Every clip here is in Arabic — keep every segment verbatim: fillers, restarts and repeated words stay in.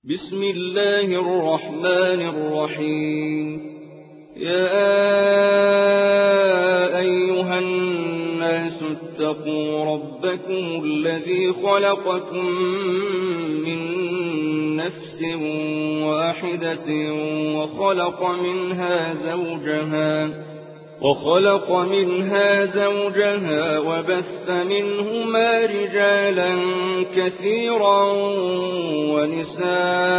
بسم الله الرحمن الرحيم. يا أيها الناس اتقوا ربكم الذي خلقكم من نفس واحدة وخلق منها زوجها وخلق منها زوجها وبث منهما رجالا كثيرا ونساء،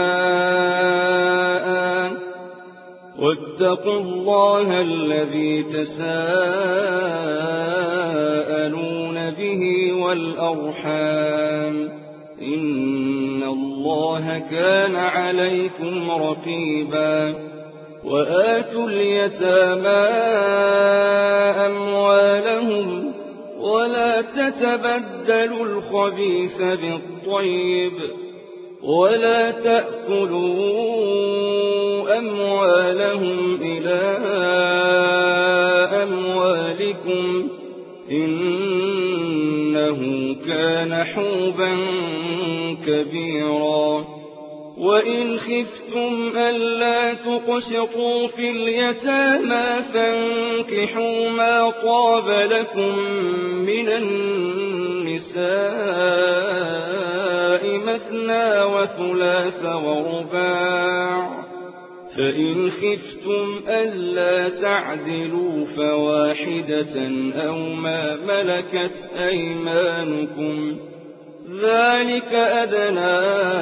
واتقوا الله الذي تساءلون به والأرحام، إن الله كان عليكم رقيبا. وآتوا اليتامى أموالهم ولا تتبدلوا الخبيث بالطيب، ولا تأكلوا أموالهم إلى أموالكم إنه كان حوبا كبيرا. وإن خفتم ألا تقسطوا في اليتامى فانكحوا ما طاب لكم من النساء مثنى وثلاث ورباع، فإن خفتم ألا تعدلوا فواحدة أو ما ملكت أيمانكم، ذلك أدنى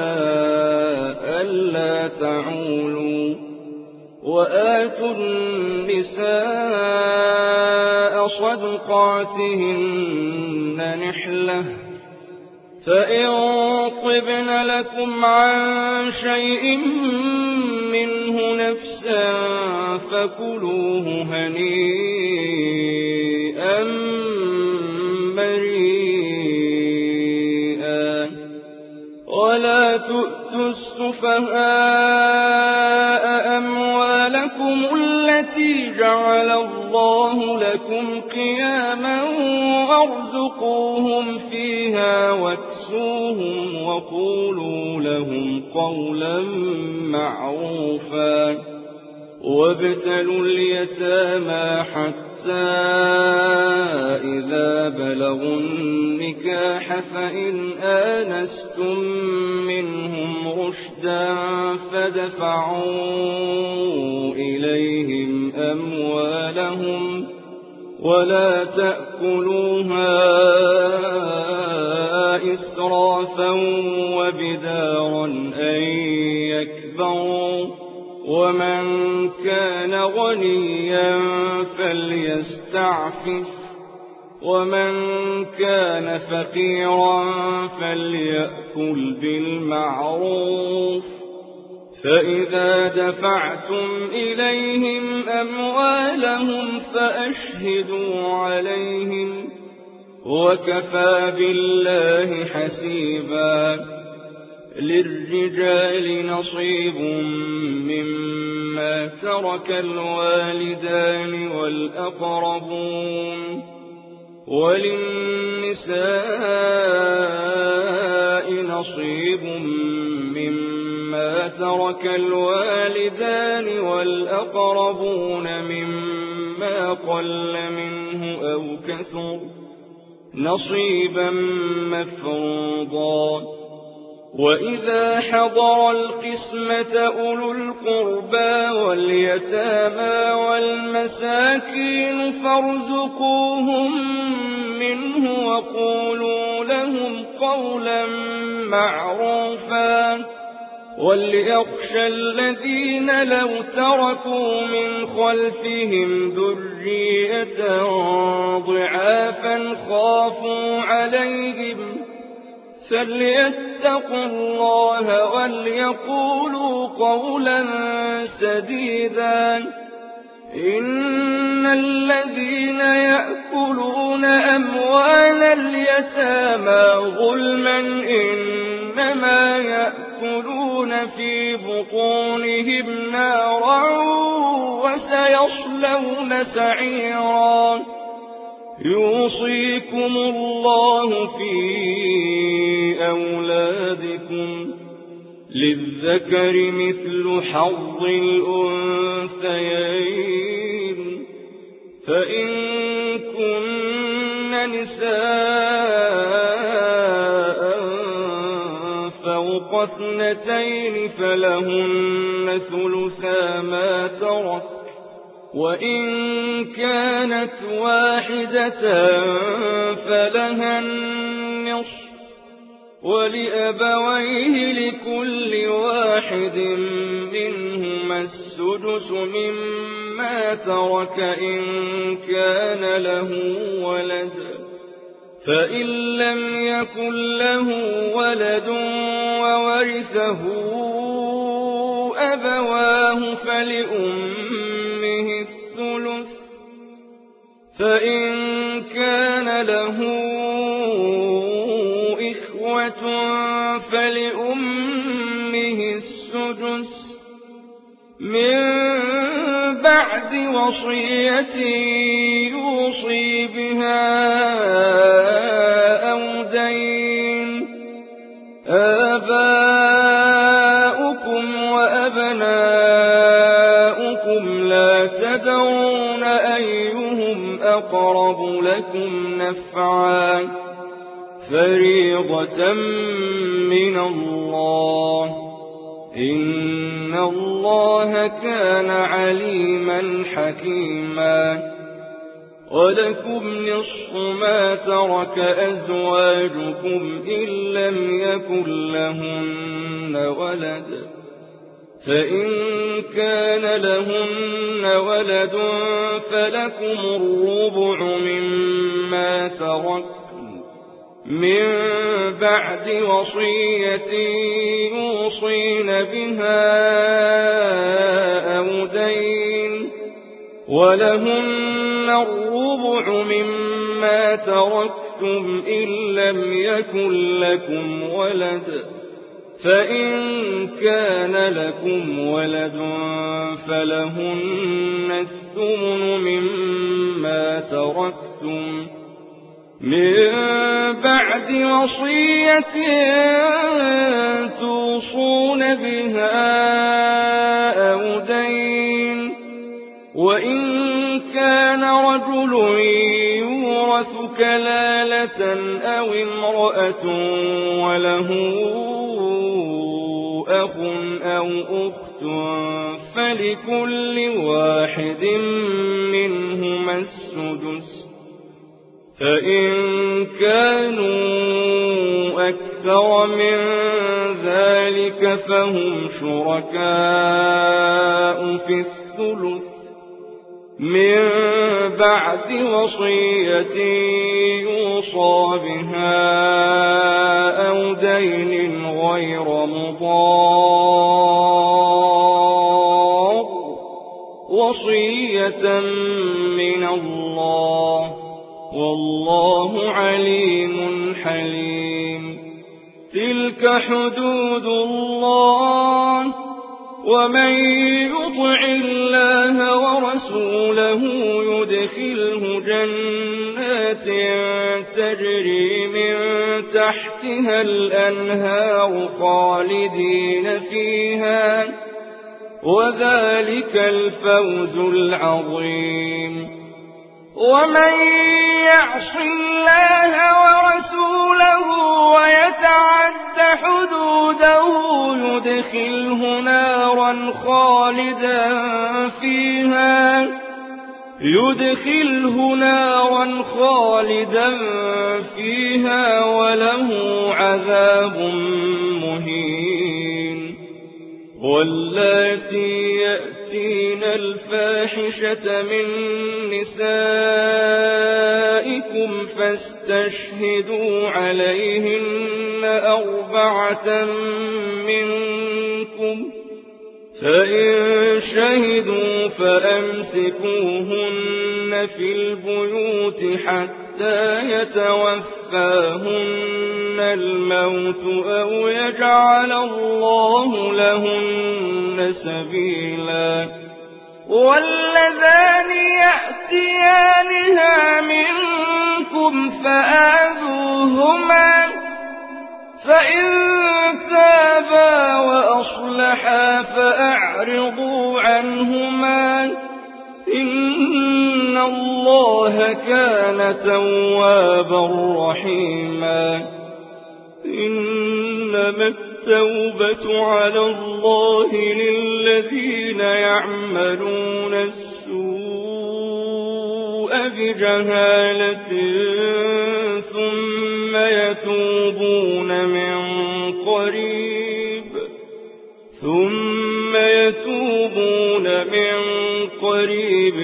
ألا تعولوا. وآتوا النساء صدقاتهن نحلة، فإن طبن لكم عن شيء منه نفسا فكلوه هنيئا مريئا. ولا تؤتوا السفهاء أموالكم التي جعل الله لكم قياما وارزقوهم فيها واكسوهم وقولوا لهم قولا معروفا. وابتلوا اليتامى حتى إذا بلغوا النكاح فإن آنستم منهم رشدا فادفعوا إليهم أموالهم ولا تأكلوها إسرافا وبدارا أن يكبروا، ومن كان غنيا فليستعفف، ومن كان فقيرا فليأكل بالمعروف. فإذا دفعتم إليهم أموالهم فأشهدوا عليهم، وكفى بالله حسيبا. للرجال نصيب مما ترك الوالدان والأقربون، وللنساء نصيب مما ترك الوالدان والأقربون مما قل منه أو كثر نصيبا مفروضا. وإذا حضر القسمة أولو القربى واليتامى والمساكين فارزقوهم منه وقولوا لهم قولا معروفا. وليخشى الذين لو تركوا من خلفهم ذرية ضعافا خافوا عليهم فليتقوا الله وليقولوا قولا سديدا. إن الذين يأكلون أموال اليتامى ظلما إنما يأكلون في بطونهم نارا وسيصلون سعيرا. يوصيكم الله في أولادكم للذكر مثل حظ الأنثيين فإن كن نساء فوق اثنتين فلهن ثلثا ما ترك وإن كانت واحدة فلها النصف ولأبويه لكل واحد منهما السدس مما ترك إن كان له ولد فإن لم يكن له ولد وورثه أبواه فلأمه الثلث فإن كان له إخوة فلأمه السدس من بعد وصية يوصي بها أو دين آباؤكم وأبناؤكم لا تدرون أيهم أقرب لكم نفعا فريضة من الله إن الله كان عليما حكيما ولكم نصف ما ترك أزواجكم إن لم يكن لهن ولد فإن كان لهن ولد فلكم الربع مما ترك من بعد وصية يوصين بها أو دين ولهن الربع مما تركتم إن لم يكن لكم ولد فإن كان لكم ولد فلهن الثمن مما تركتم من بعد وصية توصون بها أو دين وإن كان رجل يورث كلالة أو امرأة وله أخ أو أخت فلكل واحد منهما السدس فإن كانوا أكثر من ذلك فهم شركاء في الثلث من بعد وصية يوصى بها أو دين غير مضار وصية من الله والله عليم حليم تلك حدود الله ومن يطع الله ورسوله يدخله جنات تجري من تحتها الأنهار خالدين فيها وذلك الفوز العظيم ومن يعص الله ورسوله ويتعد حدوده يدخله نارا خالدا فيها يدخله نارا خالدا فيها وله عذاب مهين واللاتي يأتين الفاحشة من نسائكم فاستشهدوا عليهن أربعة منكم فإن شهدوا فأمسكوهن في البيوت حتى يتوفاهن الموت أو يجعل الله لهن سبيلا واللذان يأتيانها منكم فآذوهما فإن تابا الله كان توابا رحيما إنما التوبة على الله للذين يعملون السوء بجهالة ثم يتوبون من قريب ثم يتوبون من قريب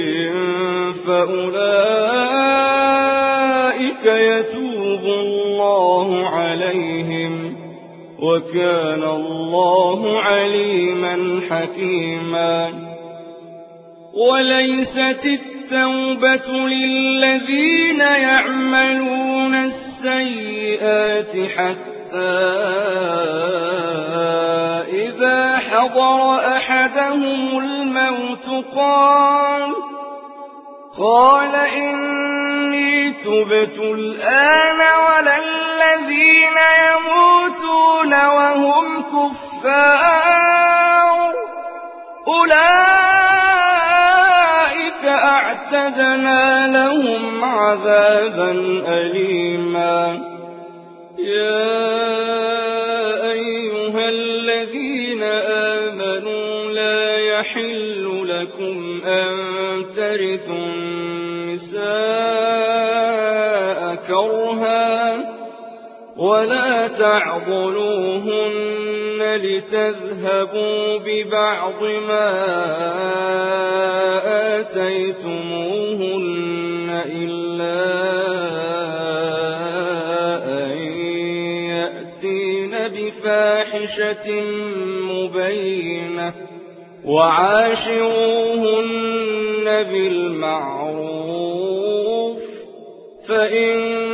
فأولئك يتوب الله عليهم وكان الله عليما حكيما وليست التوبة للذين يعملون السيئات حتى إذا حضر أحدهم الموت قال قال إني تبت الآن ولا الذين يموتون وهم كفار أولئك أعتدنا لهم عذابا أليما يا أيها الذين آمنوا لا يحل لكم أن ترثوا النساء كرها ولا تعضلوهن لتذهبوا ببعض ما آتيتموهن إلا أن يأتين بفاحشة مبينة وعاشروهن بالمعروف فإن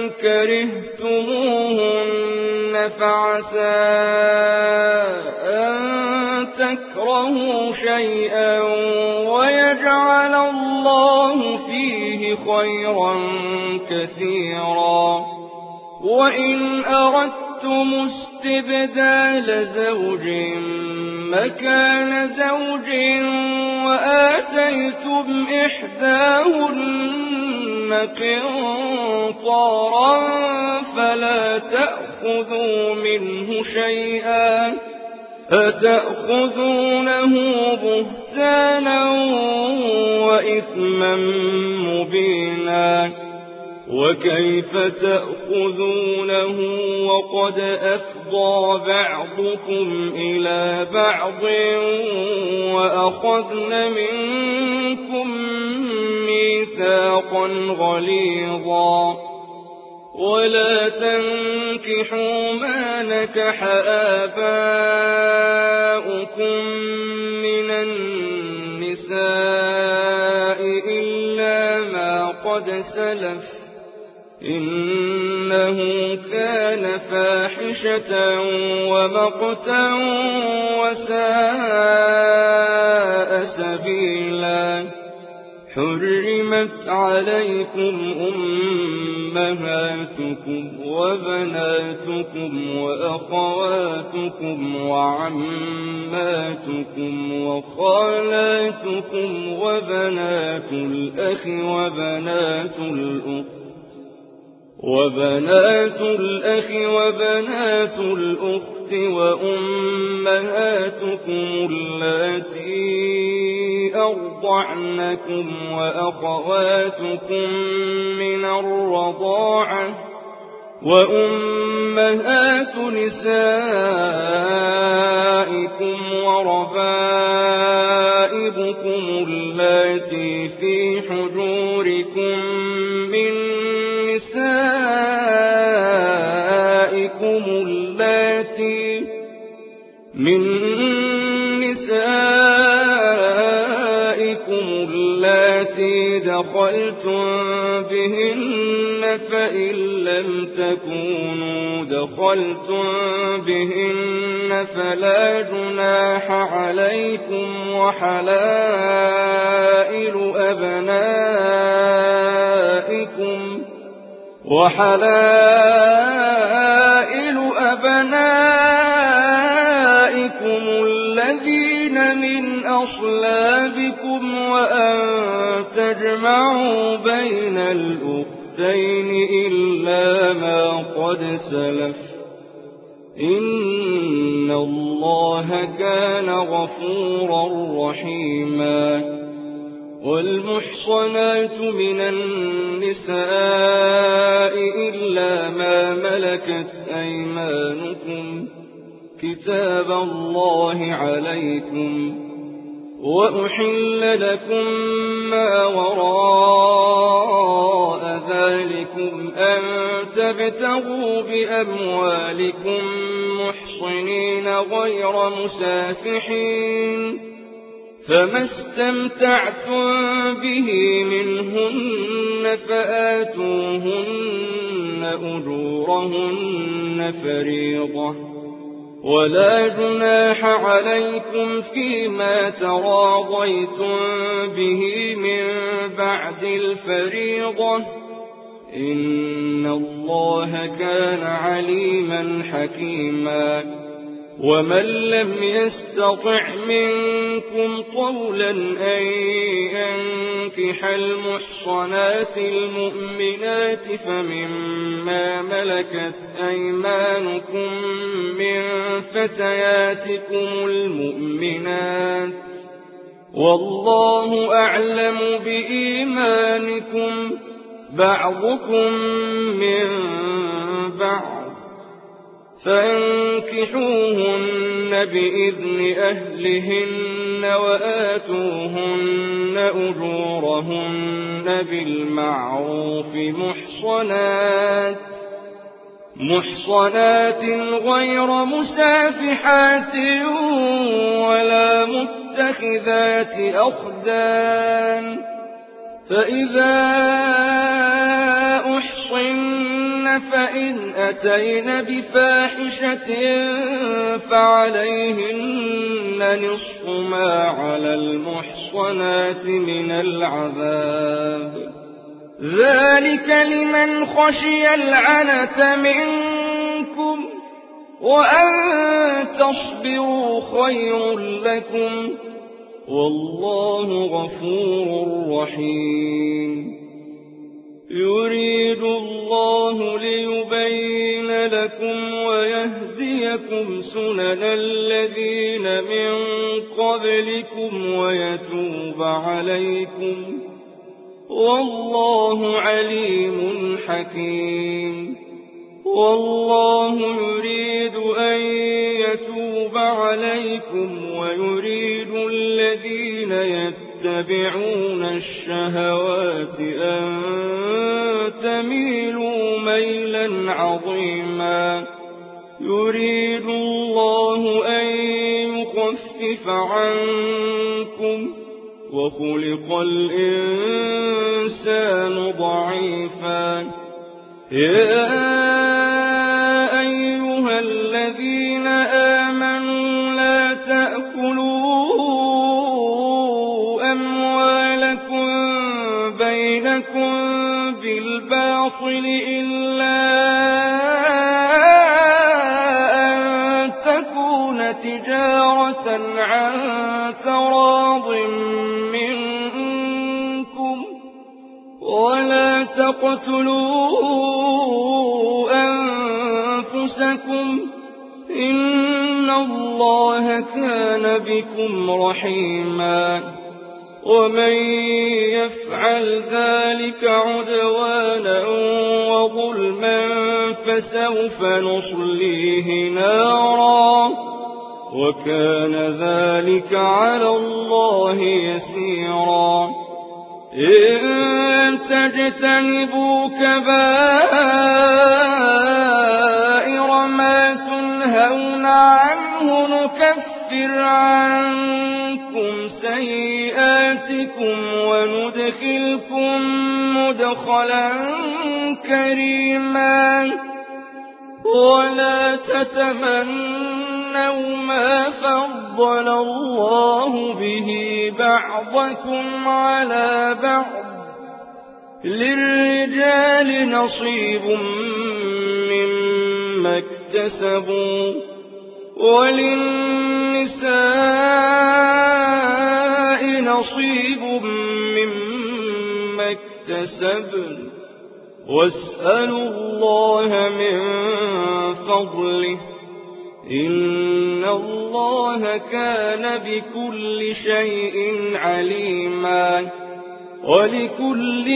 كرهتموهن فعسى أن تكرهوا شيئا ويجعل الله فيه خيرا كثيرا وإن أردتم استبدال زوج مكان زوج وآتيتم إحداهن قنطارا فلا تأخذوا منه شيئا أتأخذونه بهتانا وإثما مبينا وكيف تأخذونه وقد أفضى بعضكم إلى بعض وأخذن منكم ميثاقا غليظا ولا تنكحوا ما نكح آباؤكم من النساء إلا ما قد سلف إنه كان فاحشة ومقتا وساء سبيلا حرمت عليكم أمهاتكم وبناتكم وأخواتكم وعماتكم وخالاتكم وبنات الأخ وبنات الأخت وبنات الأخ وبنات الأخت وأمهاتكم اللاتي أرضعنكم وأخواتكم من الرضاعة وأمهات نسائكم وربائبكم اللاتي في حجوركم من نسائكم اللاتي من نسائكم اللاتي دخلتم بهن فإن لم تكونوا دخلتم بهن فلا جناح عليكم وحلائل أبنائكم وحلائل أبنائكم الذين من أصلابكم وأن تجمعوا بين الأختين إلا ما قد سلف إن الله كان غفورا رحيما. والمحصنات من النساء إلا ما ملكت أيمانكم كتاب الله عليكم، وأحل لكم ما وراء ذلكم أن تبتغوا بأموالكم محصنين غير مسافحين، فما استمتعتم به منهن فآتوهن أجورهن فريضة، ولا جناح عليكم فيما تراضيتم به من بعد الفريضة إن الله كان عليما حكيما. ومن لم يستطع منكم طولا أن ينكح المحصنات المؤمنات فمما ملكت أيمانكم من فتياتكم المؤمنات، والله أعلم بإيمانكم بعضكم من بعض، فانكحوهن بإذن أهلهن وآتوهن أجورهن بالمعروف محصنات محصنات غير مسافحات ولا متخذات أخدان، فإذا أحصن فإن أتين بفاحشة فعليهن نصف ما على المحصنات من العذاب، ذلك لمن خشي العنة منكم، وأن تصبروا خير لكم، والله غفور رحيم. يريد الله ليبين لكم ويهديكم سنن الذين من قبلكم ويتوب عليكم، والله عليم حكيم. والله يريد أن يتوب عليكم ويريد الذين يتبعون الشهوات أن تميلوا ميلا عظيما. يريد الله أن يخفف عنكم وخلق الإنسان ضعيفا. يا أيها الذين آمنوا لا تأكلوا أموالكم بينكم بالباطل إلا أن تكون تجارة عن تراض منكم، ولا تقتلوا أنفسكم إن الله كان بكم رحيما. ومن يفعل ذلك عدوانا وظلما فسوف نصليه نارا، وكان ذلك على الله يسيرا. إن تجتنبوا كبائر ما تنهون عنه نكفر عنكم سيئاتكم وندخلكم مدخلا كريما. ولا تتمنوا ما فضل الله به بعضكم على بعض، للرجال نصيب مما اكتسبوا وللنساء نصيب مما اكتسبن واسألوا الله من فضله إن الله كان بكل شيء عليما ولكل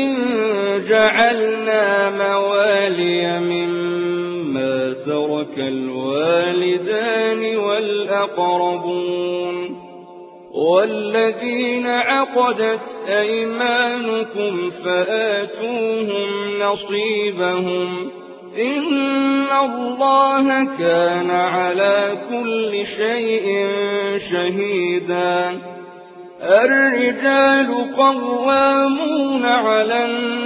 جعلنا موالي مما ترك الوالدان والأقربون والذين عقدت أيمانكم فآتوهم نصيبهم إن الله كان على كل شيء شهيدا الرجال قوامون على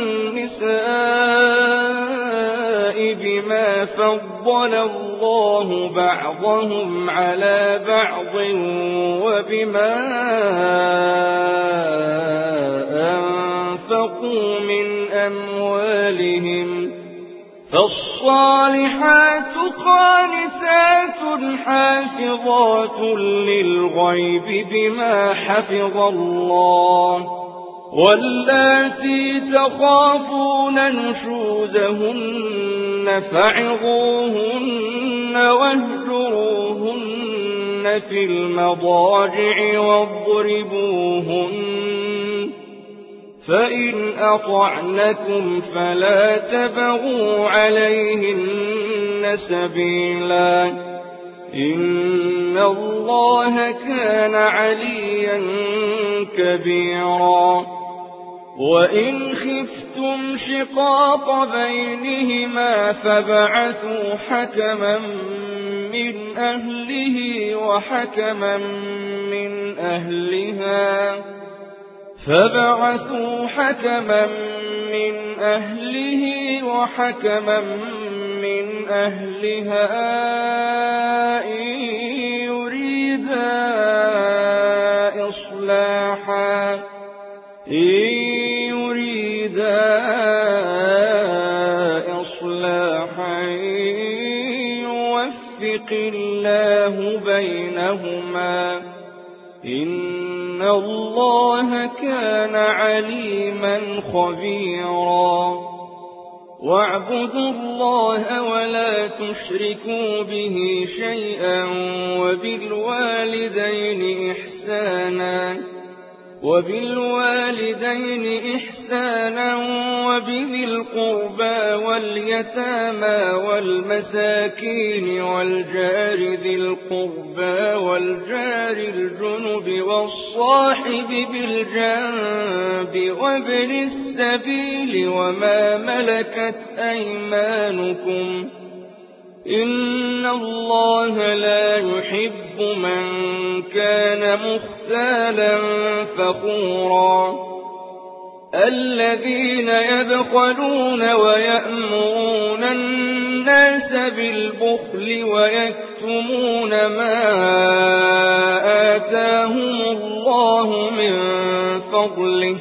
النساء بما فضل الله بعضهم على بعض وبما أنفقوا من أموالهم فالصالحات قانتات حافظات للغيب بما حفظ الله واللاتي تخافون نشوزهن فعظوهن واهجروهن في المضاجع واضربوهن فإن أطعنكم فلا تبغوا عليهن سبيلا إن الله كان عليا كبيرا وإن خفتم شقاق بينهما فابعثوا حكما من أهله وحكما من أهلها فابعثوا حكما من أهله وحكما من أهلها إن يريدا إصلاحا إن يريدا إصلاحا يوفق الله بينهما إن الله كان عليما خبيرا واعبدوا الله ولا تشركوا به شيئا وبالوالدين إحسانا وبالوالدين إحسانا وبذي القربى واليتامى والمساكين والجار ذي القربى والجار الجنب والصاحب بالجنب وابن السبيل وما ملكت أيمانكم إن الله لا يحب من كان مختالا فخورا الذين يبخلون ويأمرون الناس بالبخل ويكتمون ما آتاهم الله من فضله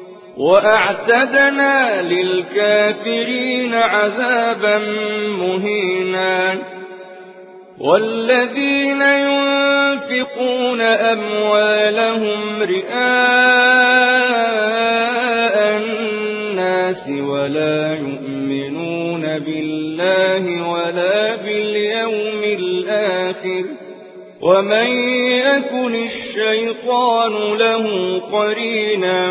وأعتدنا للكافرين عذابا مهينا والذين ينفقون أموالهم رئاء الناس ولا يؤمنون بالله ولا باليوم الآخر ومن يكن الشيطان له قرينا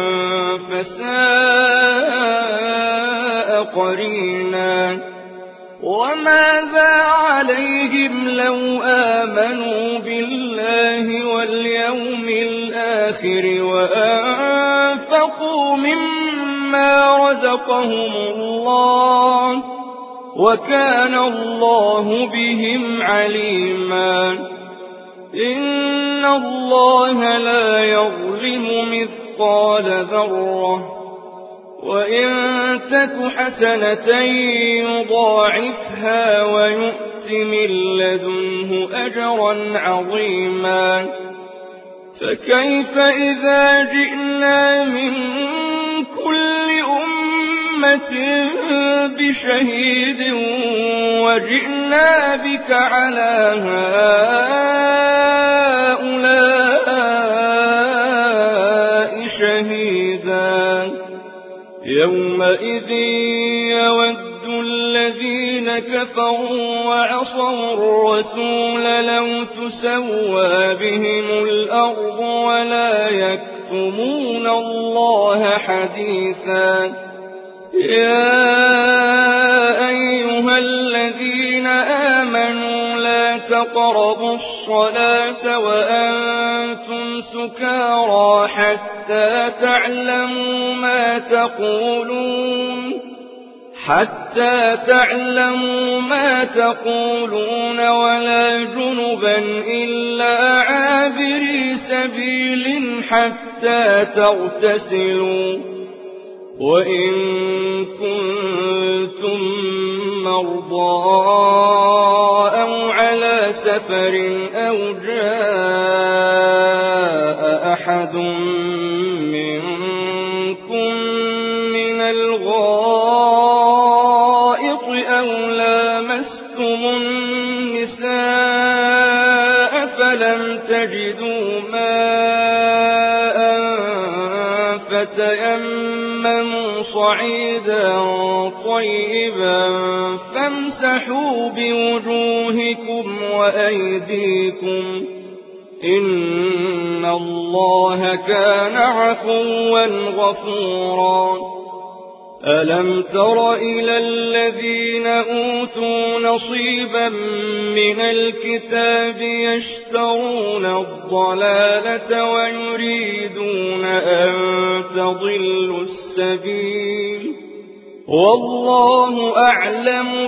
فساء قرينا وماذا عليهم لو آمنوا بالله واليوم الآخر وأنفقوا مما رزقهم الله وكان الله بهم عليما إن الله لا يظلم مثقال ذرة وإن تك حسنة يضاعفها ويؤت من لدنه أجرا عظيما فكيف إذا جئنا من كل أمة بشهيد وجئنا بك على هؤلاء شهيدا يومئذ يود الذين كفروا وعصوا الرسول لو تسوى بهم الأرض ولا يكتمون الله حديثا يا أيها الذين آمنوا لا تقربوا الصلاة وأنتم سكارى حتى تعلموا ما تقولون حتى تعلموا ما تقولون ولا جنبا إلا عابري سبيل حتى تغتسلوا وإن كنتم مرضى أو على سفر أو جاء أحد منكم من الغائط أو لامستم النساء فلم تجدوا ماء فتيمموا صعيدا طيبا فامسحوا بوجوهكم وأيديكم إن الله كان عفوا غفورا ألم تر إلى الذين أوتوا نصيبا من الكتاب يشترون الضلالة ويريدون أن تضلوا السبيل والله أعلم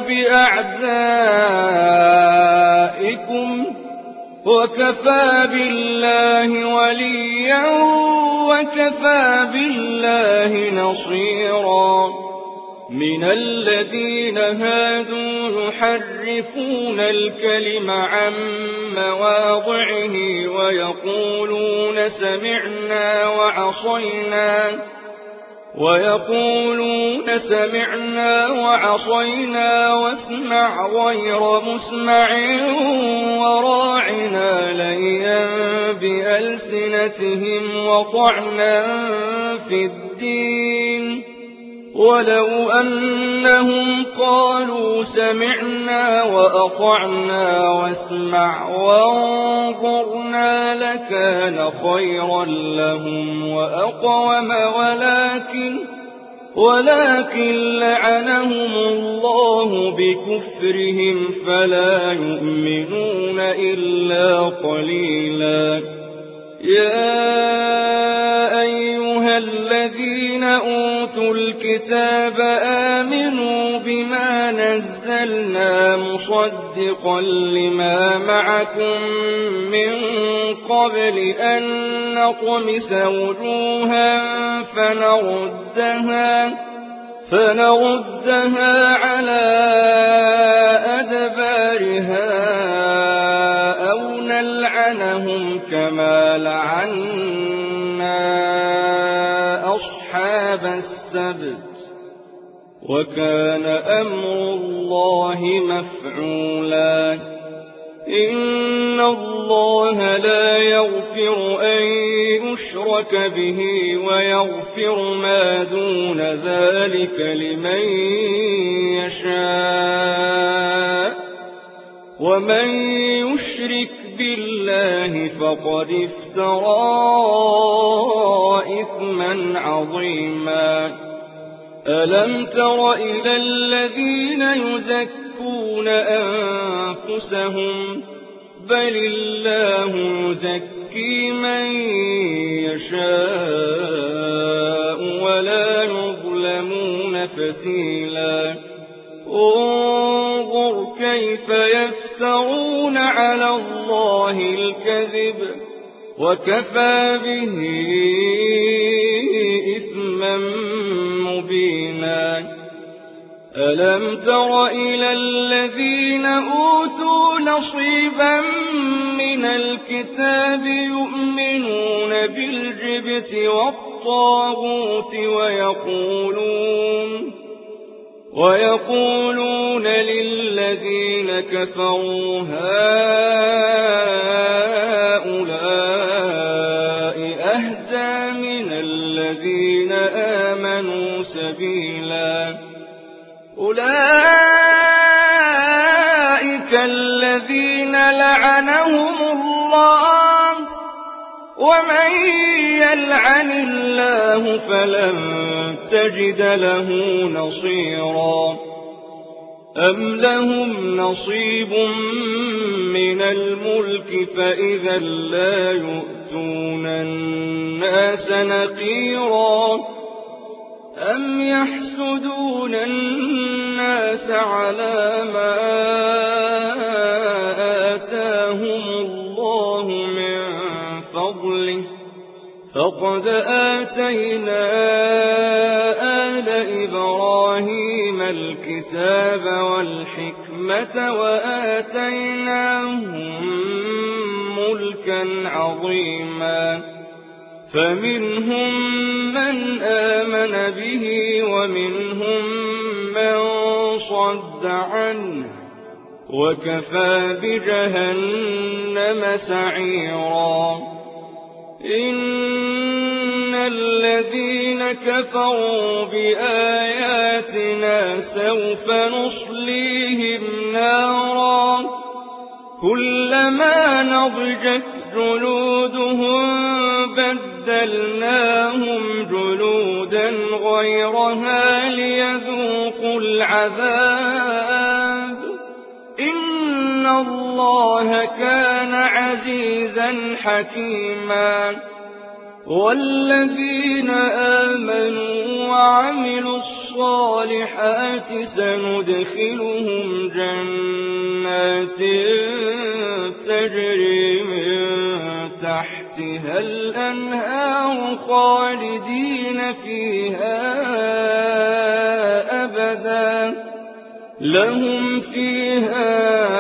بأعدائكم وكفى بالله وليا وكفى بالله نصيرا من الذين هادوا يحرفون الكلم عن مواضعه ويقولون سمعنا وعصينا ويقولون سمعنا وعصينا واسمع غير مسمع وراعنا ليا بألسنتهم وطعنا في الدين ولو أنهم قالوا سمعنا وأطعنا واسمع وانظرنا لكان خيرا لهم وأقوم ولكن ولكن لعنهم الله بكفرهم فلا يؤمنون إلا قليلا يا أيها الذين أوتوا الكتاب آمنوا بما نزلنا مصدقا لما معكم من قبل أن نطمس وجوها فنردها فنردها على أدبارها أو نلعنهم كما لعنا أصحاب السبت وكان أمر الله مفعولا إن الله لا يغفر أن يشرك به ويغفر ما دون ذلك لمن يشاء ومن يشرك بالله فقد افترى إثما عظيما ألم تر إلى الذين يزكون أنفسهم بل الله يزكي من يشاء ولا يظلمون فتيلا انظر كيف يفترون على الله الكذب وكفى به إثما مبينا ألم تر إلى الذين أوتوا نصيبا من الكتاب يؤمنون بالجبت والطاغوت ويقولون ويقولون للذين كفروا هؤلاء أهدى من الذين آمنوا أحسنوا سبيلا أولئك الذين لعنهم الله ومن يلعن الله فلن تجد له نصيرا أم لهم نصيب من الملك فإذا لا يؤتون الناس نقيرا أم يحسدون الناس على ما آتاهم الله من فضله فقد آتينا آل إبراهيم الكتاب والحكمة وآتيناهم ملكا عظيما فمنهم من آمن به ومنهم من صد عنه وكفى بجهنم سعيرا إن الذين كفروا بآياتنا سوف نصليهم نارا كلما نضجت جلودهم بدلناهم جلودا غيرها ليذوقوا العذاب إن الله كان عزيزا حكيما والذين آمنوا وعملوا الصالحات سندخلهم جنات تجري من تحتها الأنهار خالدين فيها أبدا لهم فيها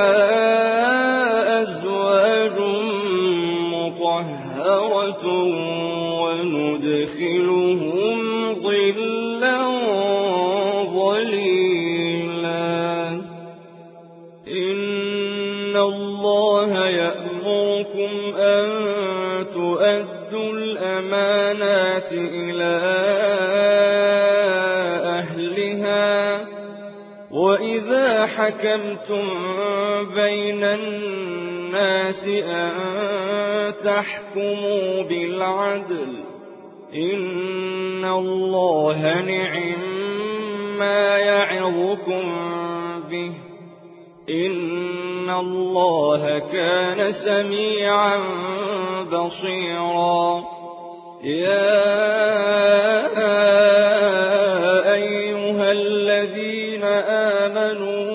أزواج مطهرة وندخلهم ظلا ظليلا إن الله يأمركم أن تؤدوا الأمانات إلى أهلها وإذا حكمتم بين الناس أن تحكموا بالعدل إن الله نعم ما يعظكم به إن الله كان سميعا بصيرا يا أيها الذين آمنوا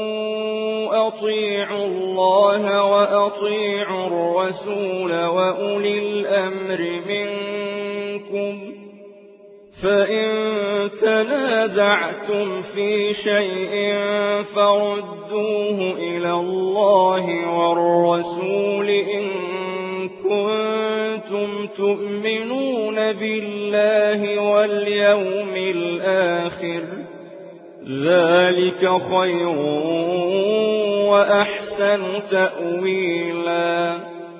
أطيعوا الله وأطيعوا الرسول وأولي الأمر منكم فإن تنازعتم في شيء فردوه إلى الله والرسول إن كنتم تؤمنون بالله واليوم الآخر ذلك خير وأحسن تأويلا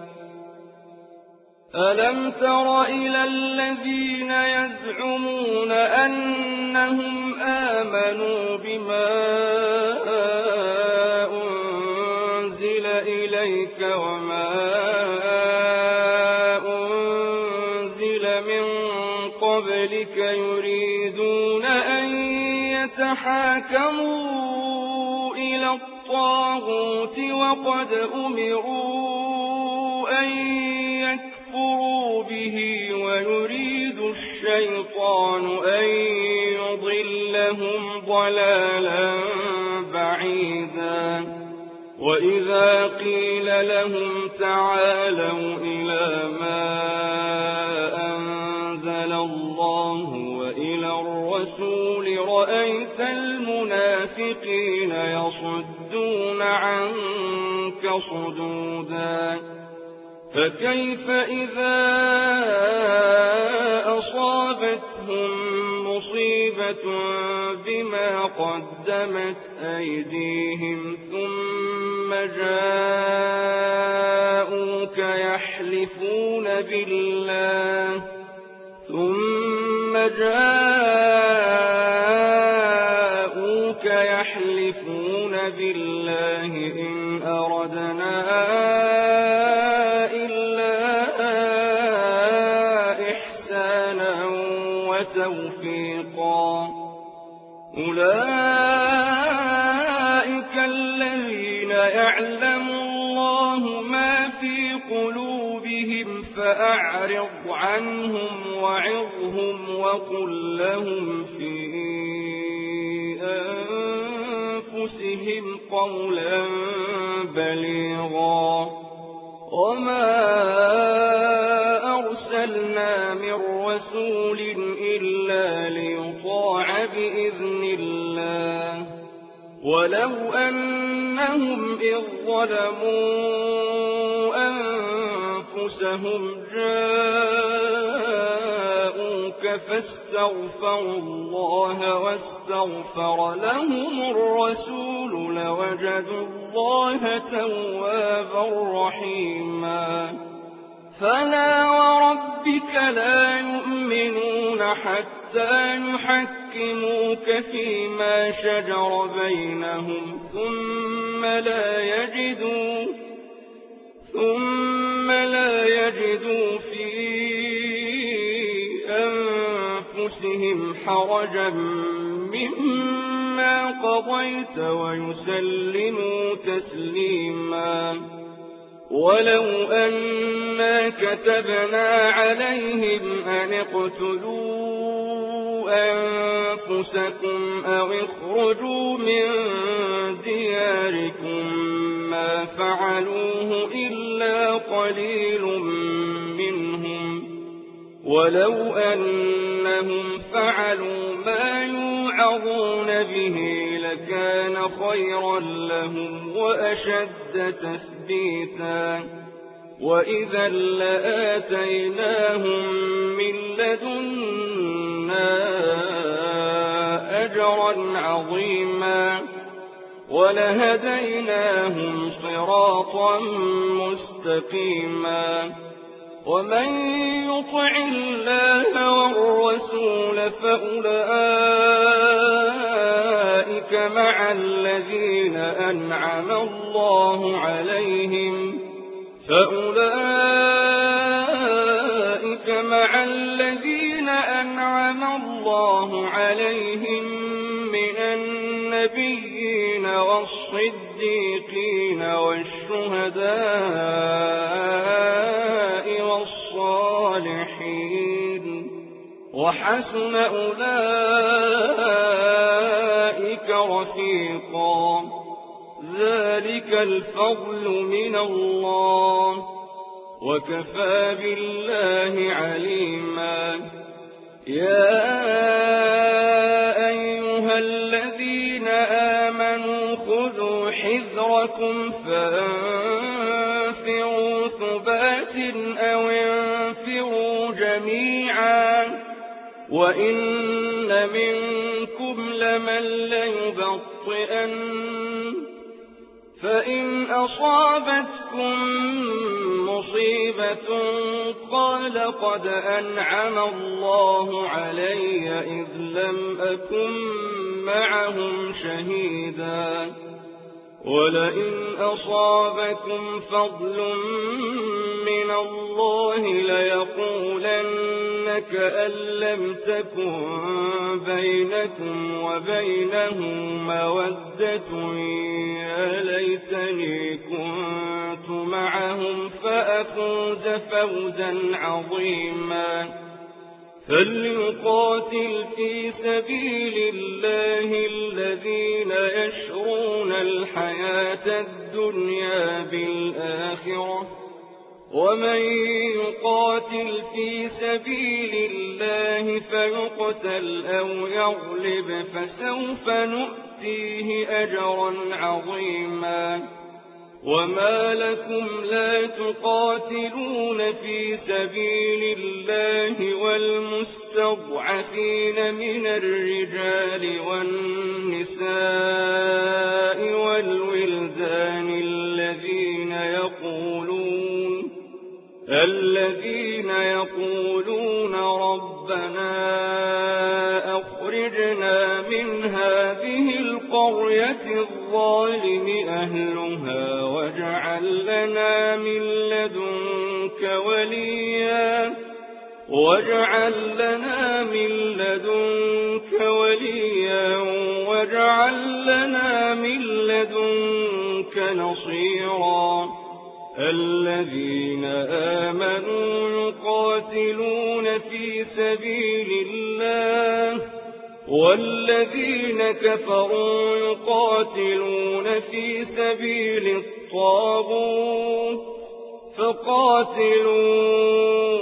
ألم تر إلى الذين يزعمون أنهم آمنوا بما أنزل إليك وما أنزل من قبلك يريدون أن يتحاكموا إلى الطاغوت وقد أمروا أن يكفروا به ويريد الشيطان أن يضلهم ضلالا بعيدا وإذا قيل لهم تعالوا إلى ما أنزل الله وإلى الرسول رأيت المنافقين يصدون عنك صدودا فكيف إذا أصابتهم مصيبة بما قدمت أيديهم ثم جاءوك يحلفون بالله ثم جاءوك يحلفون بالله إن أردنا إلا إحسانا وتوفيقا أولئك الذين يعلم الله ما في قلوبهم فأعرض عنهم وعظهم وقل لهم في أنفسهم قولا بليغا وما أرسلنا من رسول إلا ليطاع بإذن الله ولو أنهم إذ ظلموا أنفسهم جاءوك فاستغفروا الله واستغفر لهم الرسول لوجدوا الله توابا رحيما فلا وربك لا يؤمنون حتى يحكموك فيما شجر بينهم ثم لا يجدوا ثم لا يجدوا في أنفسهم حرجا مما قضيت ويسلموا تسليما ولو أنا كتبنا عليهم أن اقتلوا أنفسكم أو اخرجوا من دياركم ما فعلوه إلا قليل منهم ولو أنهم فعلوا ما يوعظون به لكان خيرا لهم وأشد تثبيتا وإذا لآتيناهم من لدنا أجرا عظيما ولهديناهم صراطا مستقيما ومن يطع الله والرسول فأولئك مع الذين أنعم الله عليهم فأولئك مع الذين أنعم الله عليهم من النبيين والصديقين والشهداء والصالحين وحسن أولئك رفيقا ذلك الفضل من الله وكفى بالله عليما يا أيها الذين آمنوا خذوا حذركم فانفروا ثبات أو انفروا جميعا وإن منكم لمن ليبطئن فإن أصابتكم مصيبة قال قد أنعم الله علي إذ لم أكن معهم شهيدا ولئن أصابكم فضل من الله ليقولن كأن لم تكن بينكم وبينه مودة يا ليتني كنت معهم فأفوز فوزا عظيما فليقاتل في سبيل الله الذين يشرون الحياة الدنيا بالآخرة ومن يقاتل في سبيل الله فيقتل أو يغلب فسوف نؤتيه أجرا عظيما وما لكم لا تقاتلون في سبيل الله والمستضعفين من الرجال والنساء والولدان الذين يقولون الذين يقولون ربنا أخرجنا من هذه القرية الظالم أهلها واجعل لنا من لدنك وليا واجعل لنا من لدنك وليا واجعل لنا من لدنك نصيرا الذين آمنوا يقاتلون في سبيل الله والذين كفروا يقاتلون في سبيل الطاغوت فقاتلوا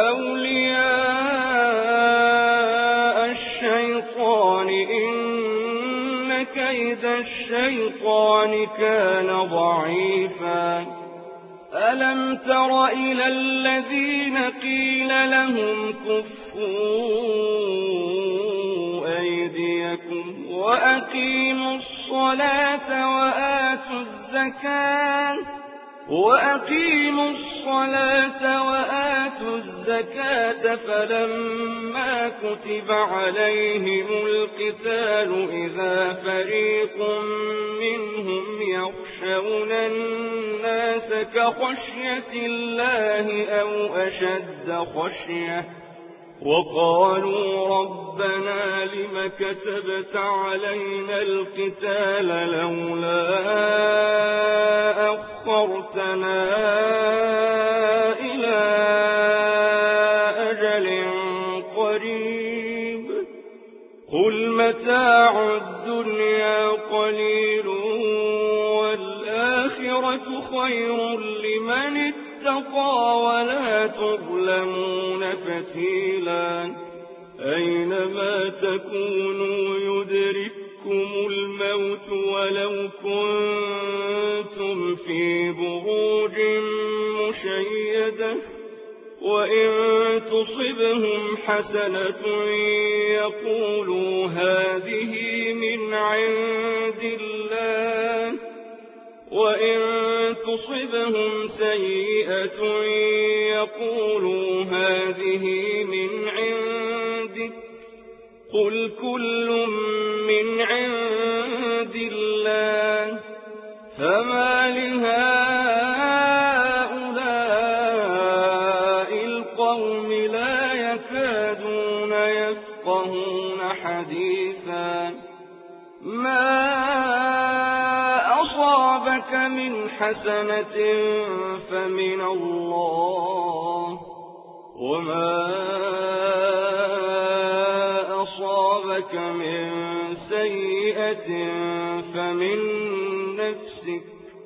أولياء الشيطان إن كيد الشيطان كان ضعيفا ألم تر إلى الذين قيل لهم كفوا أيديكم وأقيموا الصلاة وآتوا الزكاة وأقيموا الصلاة وآتوا الزكاة فلما كتب عليهم القتال إذا فريق منهم يخشون الناس كخشية الله أو أشد خشية وقالوا ربنا لم كتبت علينا القتال لولا أخرتنا إلى أجل قريب قل متاع الدنيا قليل والآخرة خير لمن اتقى ولا تظلمون فتيلا أينما تكونوا يدرككم الموت ولو كنتم في بروج مشيدة وإن تصبهم حسنة يقولوا هذه من عند الله وإن تصبهم سيئة يقولوا هذه من عندك قل كل من عند الله فما لهؤلاء القوم لا يكادون يفقهون حديثا ما أصابك من حسنة فمن الله وما أصابك من سيئة فمن نفسك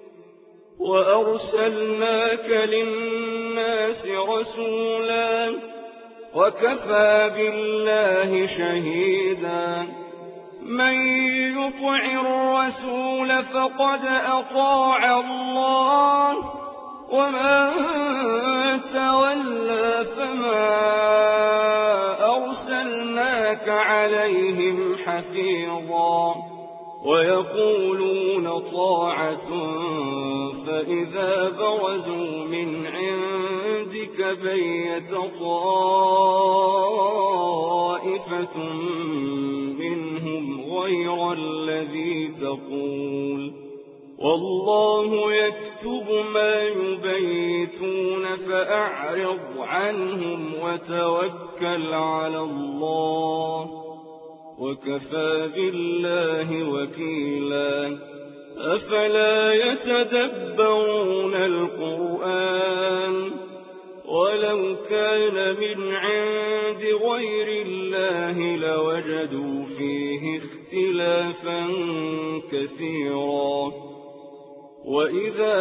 وأرسلناك للناس رسولا وكفى بالله شهيدا من يطع الرسول فقد أطاع الله ومن تولى فما أرسلناك عليهم حفيظا ويقولون طاعة فإذا برزوا من عندك بيت طائفة منهم غير الذي تقول والله يكتب ما يبيتون فأعرض عنهم وتوكل على الله وكفى بالله وكيلا أفلا يتدبرون القرآن ولو كان من عند غير الله لوجدوا فيه اختلافا كثيرا وإذا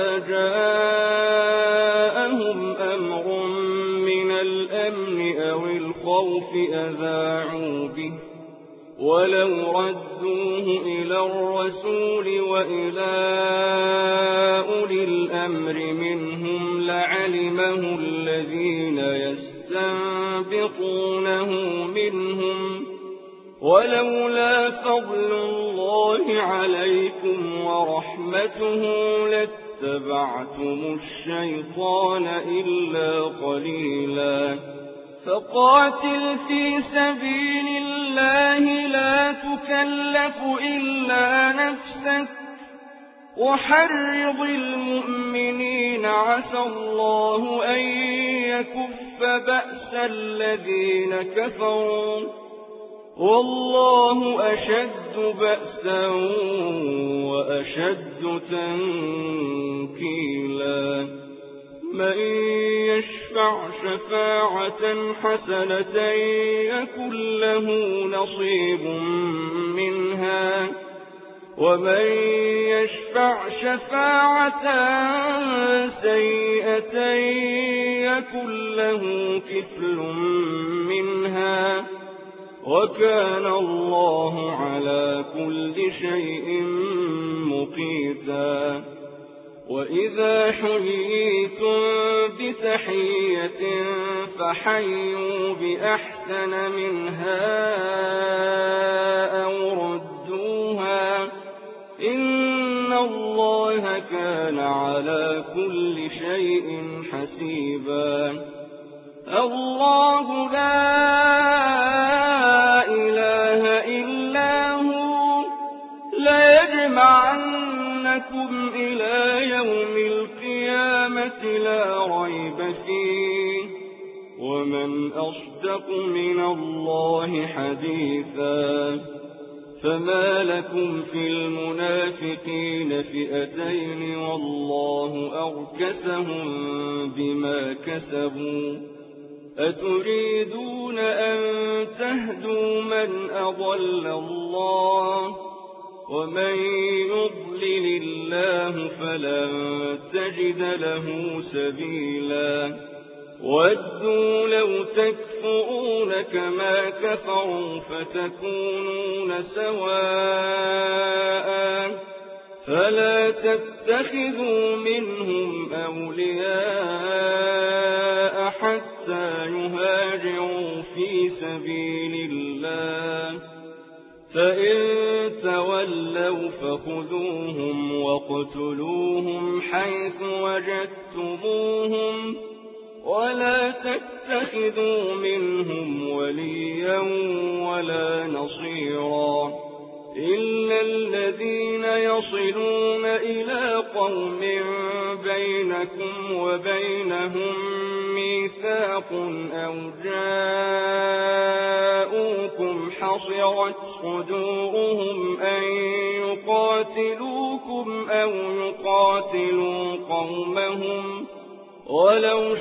جاءهم أمر من الأمن أو الخوف أذاعوا به ولو ردوه إلى الرسول وإلى أولي الأمر منهم لعلمه الذين يستنبطونه منهم ولولا فضل الله عليكم ورحمته واتبعتم الشيطان إلا قليلا فقاتل في سبيل الله لا تكلف إلا نفسك وحرض المؤمنين عسى الله أن يكف بأس الذين كفروا والله أشد بأسا وأشد تنكيلا من يشفع شفاعة حسنة يكن له نصيب منها ومن يشفع شفاعة سيئة يكن له كفل منها وكان الله على كل شيء مقيتا وإذا حييتم بتحية فحيوا بأحسن منها أو ردوها إن الله كان على كل شيء حسيبا الله لا إله إلا هو ليجمعنكم إلى يوم القيامة لا ريب فيه ومن أصدق من الله حديثا فما لكم في المنافقين فئتين والله أركسهم بما كسبوا أتريدون أن تهدوا من أضل الله ومن يضلل الله فلن تجد له سبيلا ودوا لو تكفرون كما كفروا فتكونون سواء فلا تتخذوا منهم أولياء حتى يهاجروا في سبيل الله فإن تولوا فخذوهم واقتلوهم حيث وجدتموهم ولا تتخذوا منهم وليا ولا نصيرا إلا الذين يصلون إلى قوم بينكم وبينهم ميثاق أو جاءوكم حصرت صدورهم أن يقاتلوكم أو يقاتلوا قومهم ولو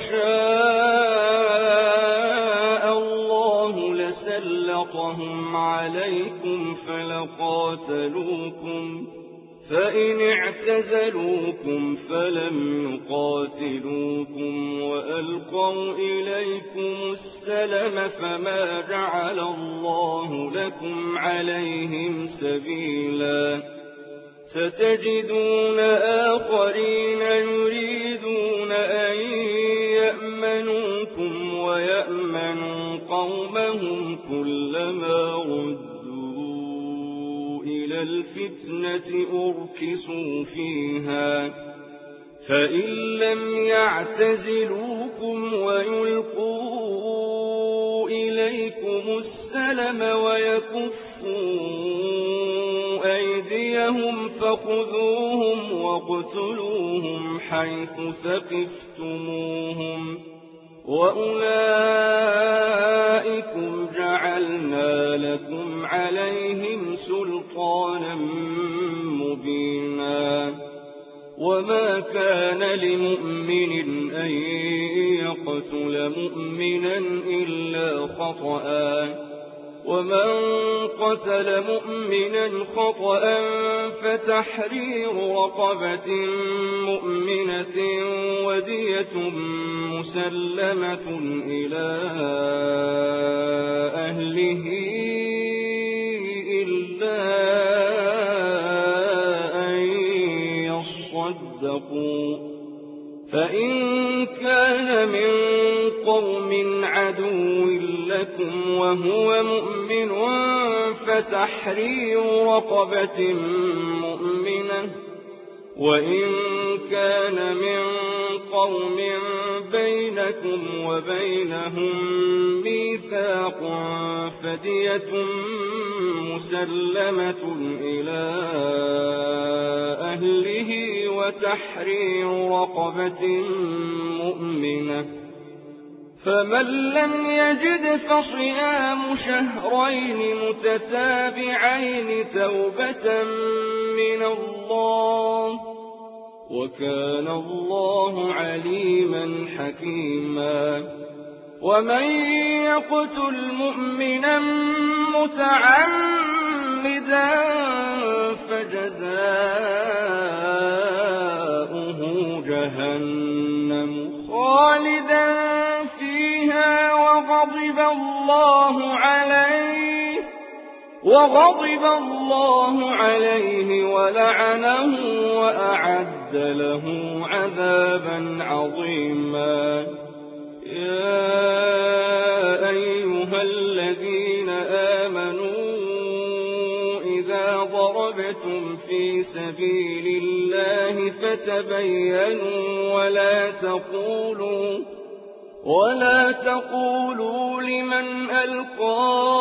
شاء الله لسلطهم عليكم فلقاتلوكم فإن اعتزلوكم فلم يقاتلوكم وألقوا إليكم السلم فما جعل الله لكم عليهم سبيلا ستجدون آخرين يريدون أن يأمنوكم ويأمنوا قومهم كلما ردوا إلى الفتنة أركسوا فيها فإن لم يعتزلوكم ويلقوا إليكم السلم ويكفوا أيديهم فخذوهم واقتلوهم حيث ثقفتموهم وأولئكم جعلنا لكم عليهم سلطانا مبينا وما كان لمؤمن أن يقتل مؤمنا إلا خطأ ومن قتل مؤمنا خطأ فتحرير رقبة مؤمنة ودية مسلمة إلى أهله إلا أن يصدقوا فإن كان من قوم عدو لكم وهو مؤمن فتحرير رقبة مؤمنة وإن كان من قوم بينكم وبينهم ميثاق فدية مسلمة إلى أهله وتحرير رقبة مؤمنة، فمن لم يجد فصيام شهرين متتابعين توبة من الله، وكان الله عليما حكيما. ومن يقتل مؤمنا متعمدا فجزاؤه جهنم خالدا فيها وغضب الله عليه وغضب الله عليه ولعنه وأعد له عذابا عظيما. يا أيها الذين آمنوا إذا ضربتم في سبيل الله فتبينوا ولا تقولوا ولا تقولوا لمن ألقى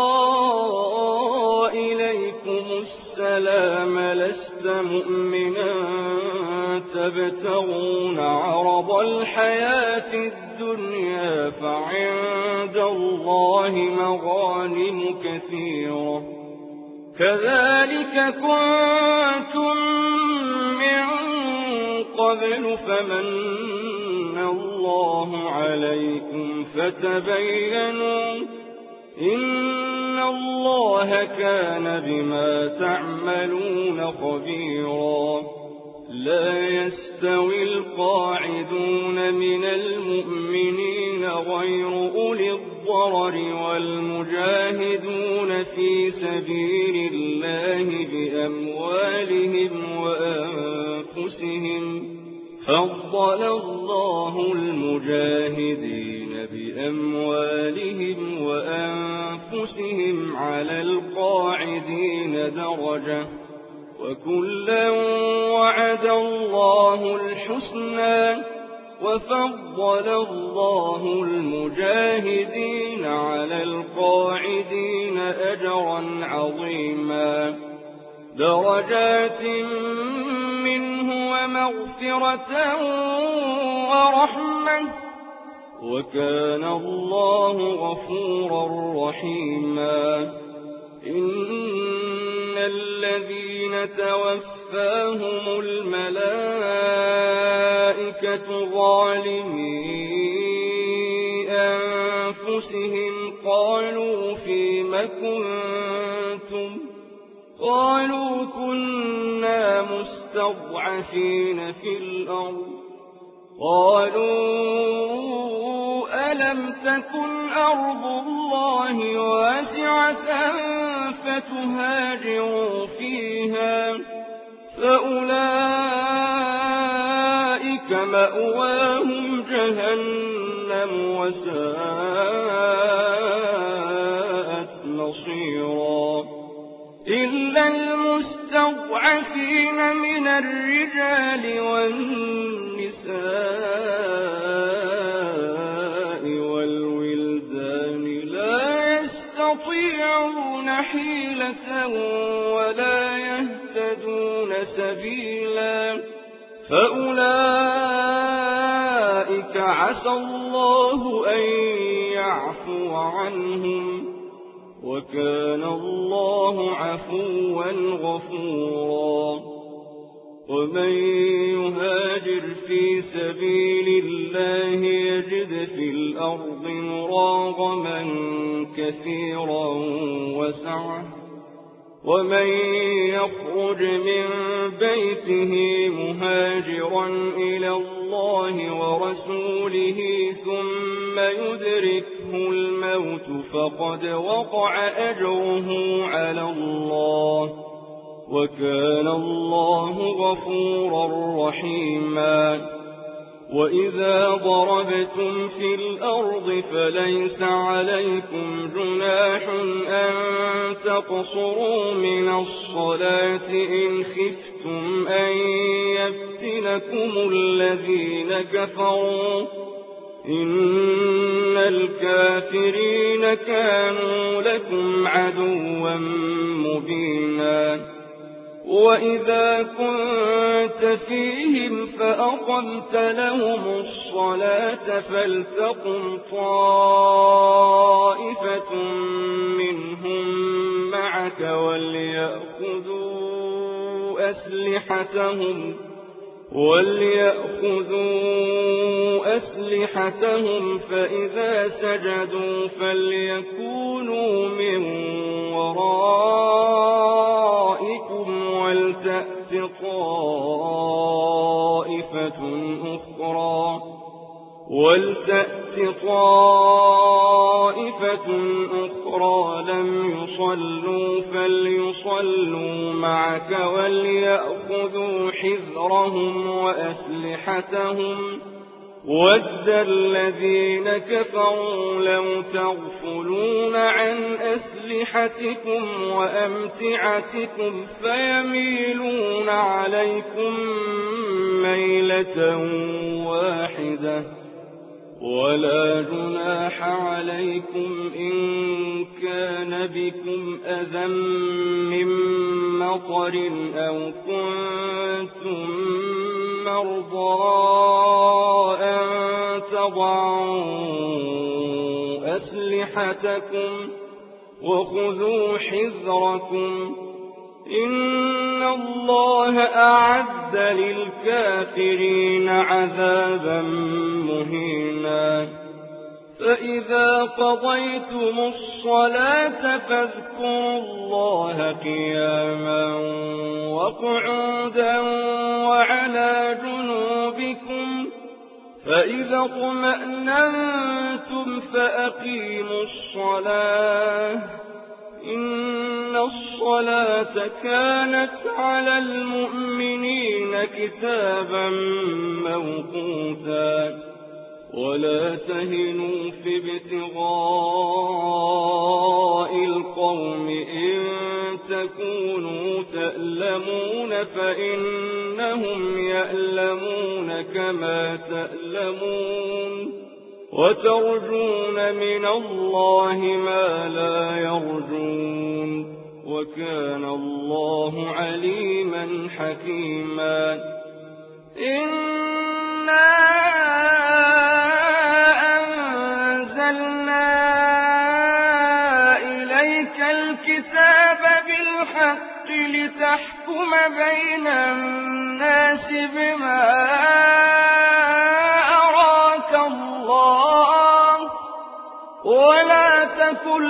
إليكم السلام لست مؤمنا تبتغون عرض الحياة الدنيا فعند الله مغانم كثيرة كذلك كنتم من قبل فمن الله عليكم فتبينوا إن الله كان بما تعملون خبيرا. لا يستوي القاعدون من المؤمنين غير أولي الضرر والمجاهدون في سبيل الله بأموالهم وأنفسهم، فضل الله المجاهدين بأموالهم وأنفسهم على القاعدين درجة، وكلا وعد الله الحسنى، وفضل الله المجاهدين على القاعدين أجرا عظيما، درجات منه ومغفرة ورحمة، وكان الله غفورا رحيما. إن الذين توفاهم الملائكة ظالمي أنفسهم قالوا فيم كنتم قالوا كنا مستضعفين في الأرض قالوا ألم تكن أرض الله واسعة فتهاجروا فيها فأولئك مأواهم جهنم وساءت مصيرا. إلا المستضعفين من الرجال والنساء والولدان لا يستطيعون حيلة ولا يهتدون سبيلا فأولئك عسى الله أن يعفو عنهم، وكان الله عفوا غفورا. ومن يهاجر في سبيل الله يجد في الأرض مراغما كثيرا وسعة، ومن يخرج من بيته مهاجرا إلى الله ورسوله ثم يدركه الموت فقد وقع أجره على الله، وكان الله غفورا رحيما. وإذا ضربتم في الأرض فليس عليكم جناح أن تقصروا من الصلاة إن خفتم أن يفتنكم الذين كفروا إن الكافرين كانوا لكم عدوا مبينا وإذا كنت فيهم فأقمت لهم الصلاة فلتقم طائفة منهم معك وليأخذوا أسلحتهم وليأخذوا أسلحتهم فإذا سجدوا فليكونوا من ورائكم ولتأت طائفة أخرى ولتأت طائفة أخرى لم يصلوا فليصلوا معك وليأخذوا حذرهم وأسلحتهم وَدَّ الَّذِينَ كَفَرُوا لَوْ تَغْفُلُونَ عَنْ أَسْلِحَتِكُمْ وَأَمْتِعَتِكُمْ فَيَمِيلُونَ عَلَيْكُمْ مَيْلَةً وَاحِدَةً وَلَا جُنَاحَ عَلَيْكُمْ إِن كَانَ بِكُمْ أَذًى مِّن مَّطَرٍ أَوْ كُنتُم مَّرْضَىٰ أَن تَضَعُوا أَسْلِحَتَكُمْ وَخُذُوا حِذْرَكُمْ إِنَّ اللَّهَ أَعَدَّ لِلْكَافِرِينَ عَذَابًا مُّهِينًا فَإِذَا قَضَيْتُمُ الصَّلَاةَ فاذكروا اللَّهَ قِيَامًا وَقُعُودًا وَعَلَى جُنُوبِكُمْ فَإِذَا اطْمَأْنَنتُمْ فَأَقِيمُوا الصَّلَاةَ إِنَّ الصَّلَاةَ كَانَتْ عَلَى الْمُؤْمِنِينَ كِتَابًا مَّوْقُوتًا وَلَا تَهِنُوا فِي ابْتِغَاءِ الْقَوْمِ إِن تَكُونُوا تَأْلَمُونَ فَإِنَّهُمْ يَأْلَمُونَ كَمَا تَأْلَمُونَ وَتَرْجُونَ مِنَ اللَّهِ مَا لَا يَرْجُونَ وَكَانَ اللَّهُ عَلِيمًا حَكِيمًا إِنَّا أَنزَلْنَا إِلَيْكَ الْكِتَابَ بِالْحَقِّ لِتَحْكُمَ بَيْنَ النَّاسِ بِمَا أَرَاكَ اللَّهُ وَلَا تَكُن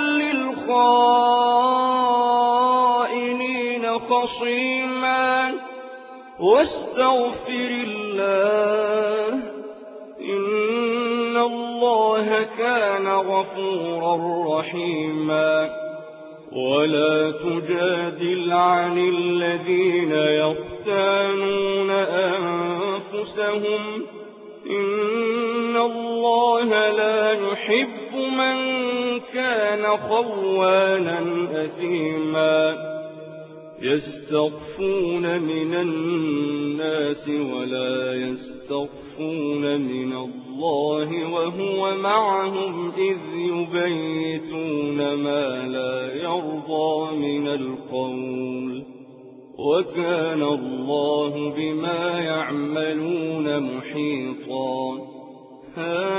لِّلْخَائِنِينَ خَصِيمًا وَاسْتَغْفِرِ اللَّهَ إِنَّ اللَّهَ كَانَ غَفُورًا رَّحِيمًا وَلَا تُجَادِلْ عَنِ الَّذِينَ يَخْتَانُونَ أَنفُسَهُمْ إِنَّ اللَّهَ لَا يُحِبُّ مَن كَانَ خَوَّانًا أَثِيمًا يَسْتَخْفُونَ مِنَ النَّاسِ وَلَا يَسْتَخْفُونَ مِنَ اللَّهِ وَهُوَ مَعَهُمْ إِذْ يُبَيِّتُونَ مَا لَا يَرْضَىٰ مِنَ الْقَوْلِ وَكَانَ اللَّهُ بِمَا يَعْمَلُونَ مُحِيطًا ها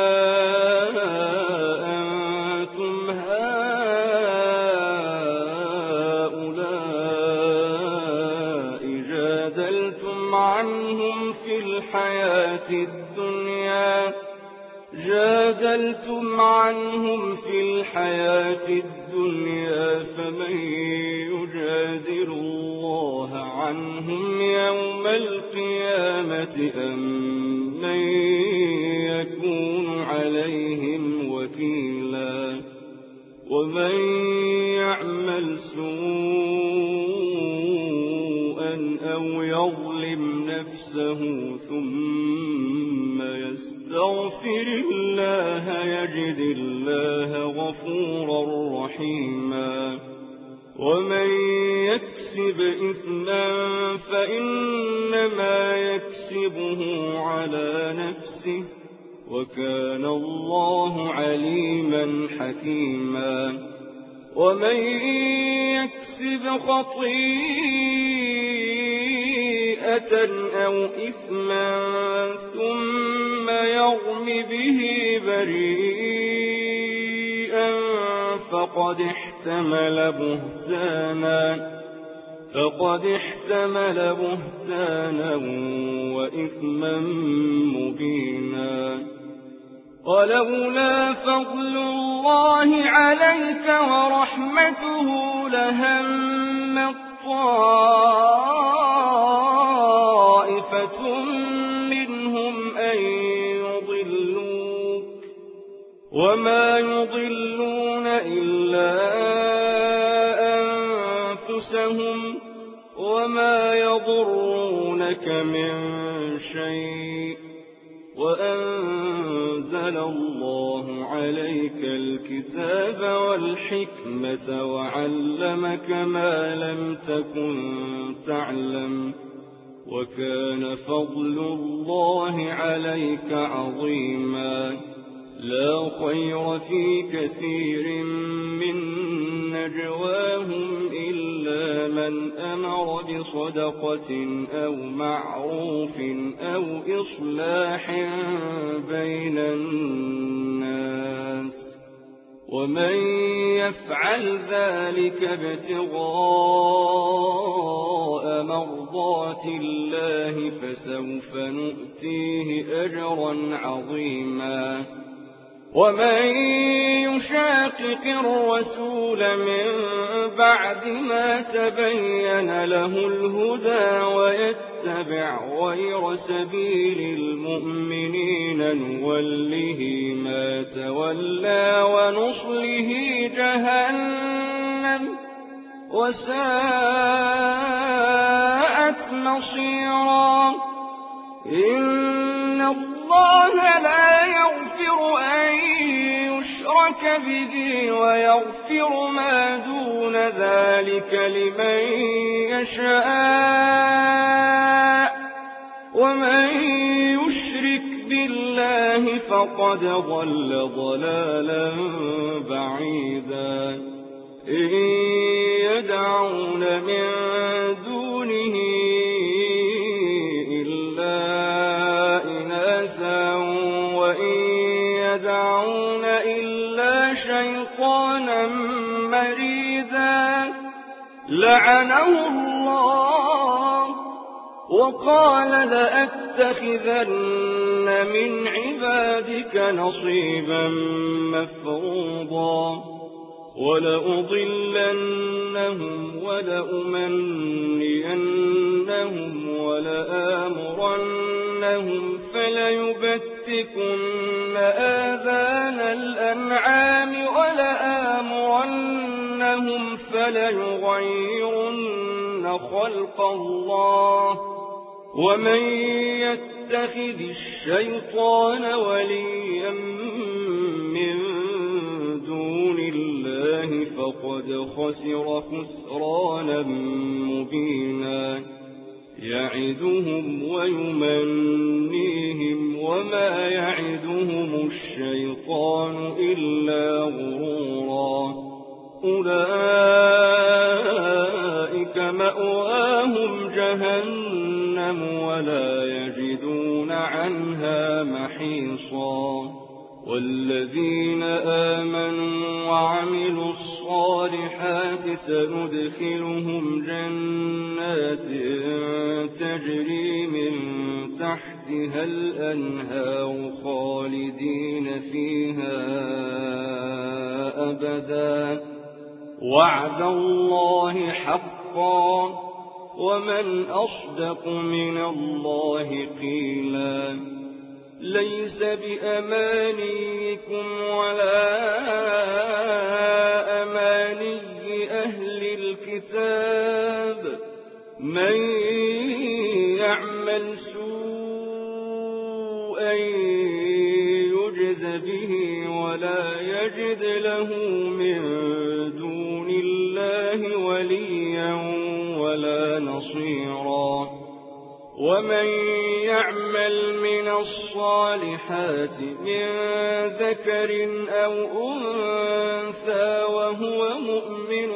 أنتم هؤلاء جادلتم عنهم في الحياة الدنيا جادلتم عنهم في الحياة الدنيا فمن يجادل الله عنهم يوم القيامة أم من يكون عليهم وكيلا ومن يعمل سوءا أو يظلم نفسه ثم الله غفورا رحيما ومن يكسب إثما فإنما يكسبه على نفسه وكان الله عليما حكيما ومن يكسب خطيئة أو إثما ثم يرم به بريئا فقد احتمل بهتانا فقد احتمل بهتانا وإثما مبينا ولولا فضل الله عليك ورحمته لهم طائفة منهم أن يضلوك وما يضلون إلا أنفسهم وما يضرونك من شيء وأنزل الله عليك الكتاب والحكمة وعلمك ما لم تكن تعلم وكان فضل الله عليك عظيما لا خير في كثير من نجواهم إلا من أمر بصدقة أو معروف أو إصلاح بين الناس ومن يفعل ذلك ابتغاء مرضات الله فسوف نؤتيه أجرا عظيما ومن يشاقق الرسول من بعد ما تبين له الهدى ويتبع غير سبيل المؤمنين نوله ما تولى ونصله جهنم وساءت مصيرا إن الله لا يغفر أن يشرك به ويغفر ما دون ذلك لمن يشاء ومن يشرك بالله فقد ضل ضلالا بعيدا إن يدعون من دونه إلا إناثا وإن يدعون إلا شيطانا مريدا لعنه الله وقال لأتخذن من عبادك نصيبا مفروضا ولأضلنهم ولأمنينهم ولآمرنهم فليبتكن آذان الأنعام ولآمرنهم فليغيرن خلق الله ومن يتخذ الشيطان وليا من دون الله فقد خسر خسرانا مبينا يعدهم ويمنيهم وما يعدهم الشيطان إلا غرورا أولئك مأواهم جهنم ولا يجدون عنها محيصا والذين آمنوا وعملوا الصالحات سندخلهم جنات تجري من تحتها الأنهار خالدين فيها أبدا وعد الله حقا ومن أصدق من الله قيلا ليس بأمانيكم ولا أماني أهل الكتاب من يعمل سوءا يجز به ولا يجد له من دون الله وليا ولا نصيرا ومن يعمل من الصالحات من ذكر أو أنثى وهو مؤمن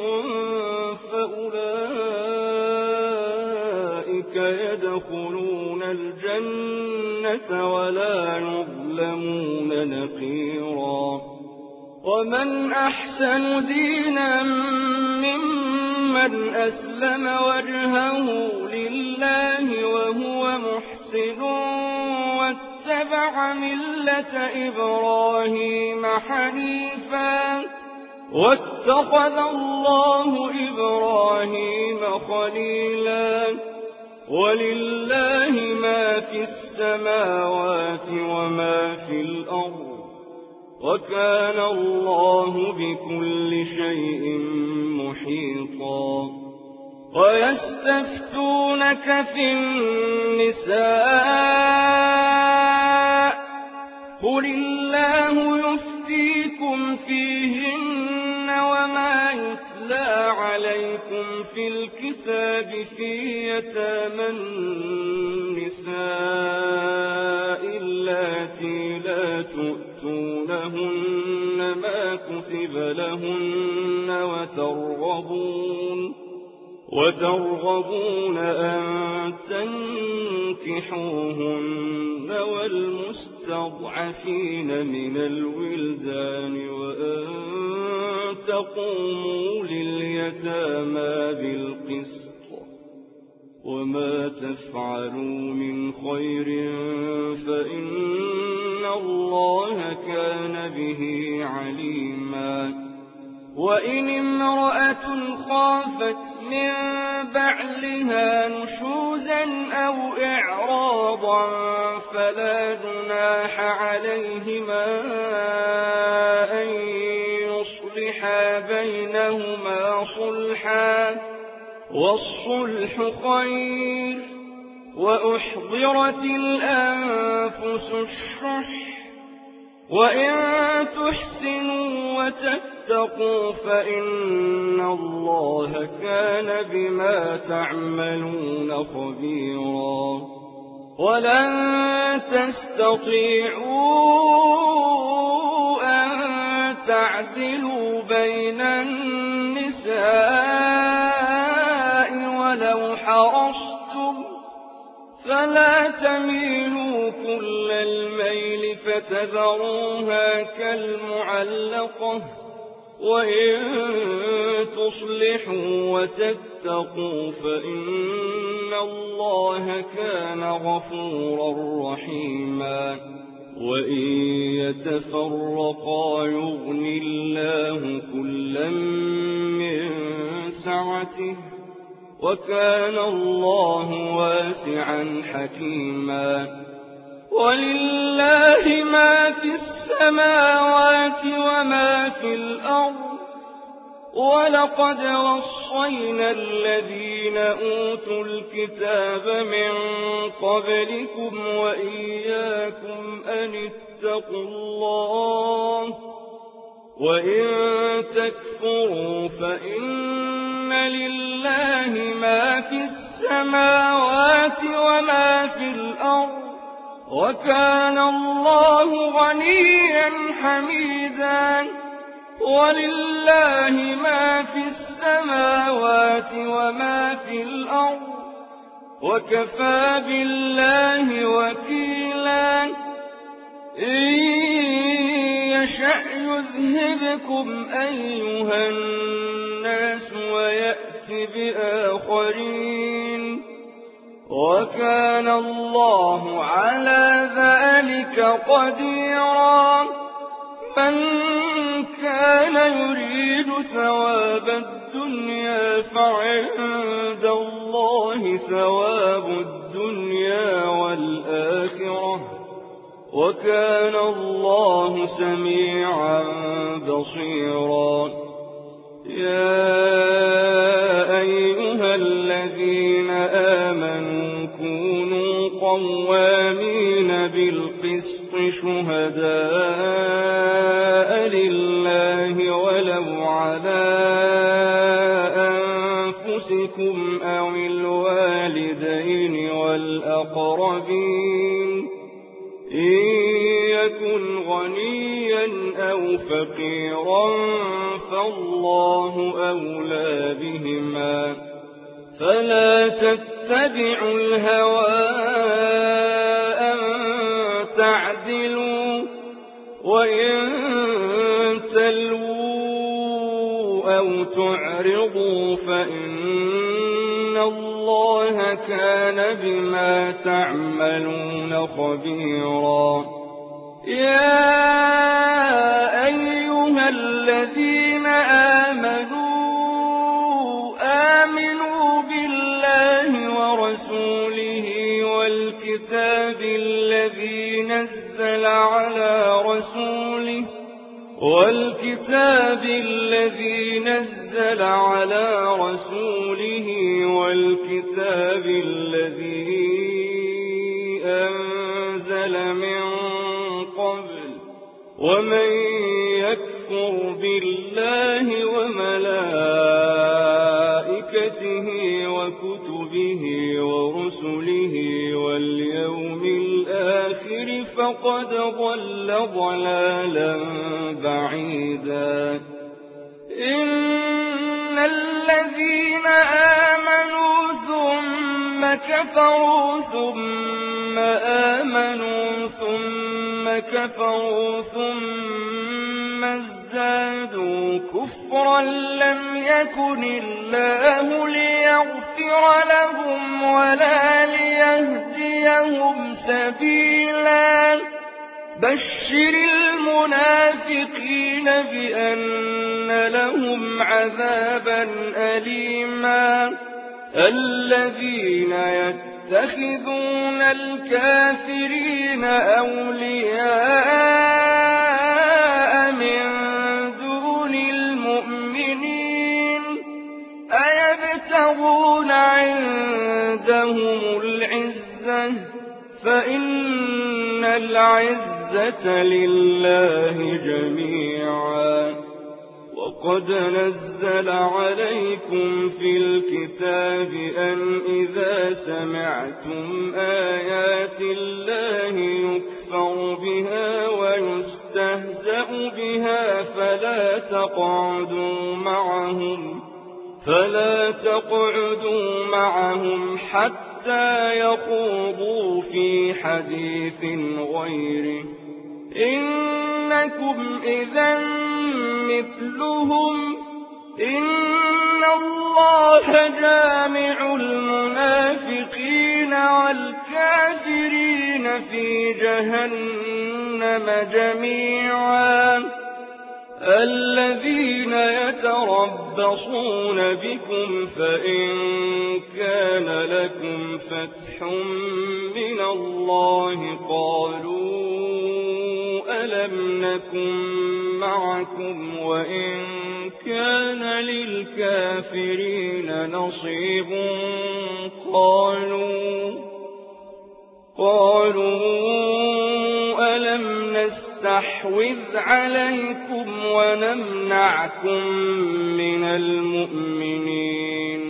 فأولئك يدخلون الجنة ولا يظلمون نقيرا ومن أحسن دينا ممن أسلم وجهه لله وهو محسن واتبع ملة إبراهيم حنيفا واتخذ الله إبراهيم خليلا ولله ما في السماوات وما في الأرض وكان الله بكل شيء محيطا ويستفتونك في النساء قل الله يفتيكم فيهن وما يتلى عليكم في الكتاب في يتامى النساء اللاتي لا تؤتونهن ما كتب لهن وترغبون وترغبون أن تنكحوهن والمستضعفين من الولدان وأن تقوموا لليتامى بالقسط وما تفعلوا من خير فإن الله كان به عليما وإن امرأة خافت من بعلها نشوزا أو إعراضا فلا جناح عليهما أن يصلحا بينهما صلحا والصلح خير وأحضرت الأنفس الشح وإن تحسنوا وتتقوا فإن الله كان بما تعملون خبيرا ولن تستطيعوا أن تعدلوا بين النساء ولو حرصتم فلا تميلوا كل الميل فتذروها كالمعلقة وإن تصلحوا وتتقوا فإن الله كان غفورا رحيما وإن يتفرقا يغن الله كلا من سعته وكان الله واسعا حكيما ولله ما في السماوات وما في الأرض ولقد وصينا الذين أوتوا الكتاب من قبلكم وإياكم أن اتقوا الله وإن تكفروا فإن لله ما في السماوات وما في الأرض وكان الله غنيا حميدا ولله ما في السماوات وما في الأرض وكفى بالله وكيلا إن يشأ يذهبكم أيها الناس ويأت بآخرين وكان الله على ذلك قديرا من كان يريد ثواب الدنيا فعند الله ثواب الدنيا والآخرة وكان الله سميعا بصيرا يا أيها الذين آمنوا كونوا قوامين بالقسط شهداء لله الله ولو على أنفسكم أو الوالدين والأقربين إن يكن غنيا أو فقيرا فالله أولى بهما فلا تتبعوا الهوى أن تعدلوا وإن تلووا أو تعرضوا فإن الله كان بما تعملون خبيرا يا أيها الذين آمنوا آمنوا بالله ورسوله والكتاب الذي نزل على رسوله والكتاب الذي نزل على رسوله والكتاب الذي أنزل من قبل ومن يكفر بالله وملائكته وكتبه ورسله واليوم الآخر فقد ضل ضلالا بعيدا إن الذين آمنوا ثم كفروا ثم آمنوا ثم كفروا ثم ازدادوا كفرا لم يكن الله ليغفر لهم ولا ليهديهم سبيلا بشر المنافقين بأن لهم عذابا أليما الذين يتخذون الكافرين أولياء من دون المؤمنين أيبتغون عندهم العزة فإن العزة لله جميعا وقد نزل عليكم في الكتاب أن إذا سمعتم آيات الله يكفر بها ويستهزأ بها فلا تقعدوا معهم فلا تقعدوا معهم حتى يخوضوا في حديث غيره إنكم إذا مثلهم إن الله جامع المنافقين والكافرين في جهنم جميعا الذين يتربصون بكم فإن كان لكم فتح من الله قالوا ألم نكن معكم وإن كان للكافرين نصيب قالوا قالوا ألم نستحوذ عليكم ونمنعكم من المؤمنين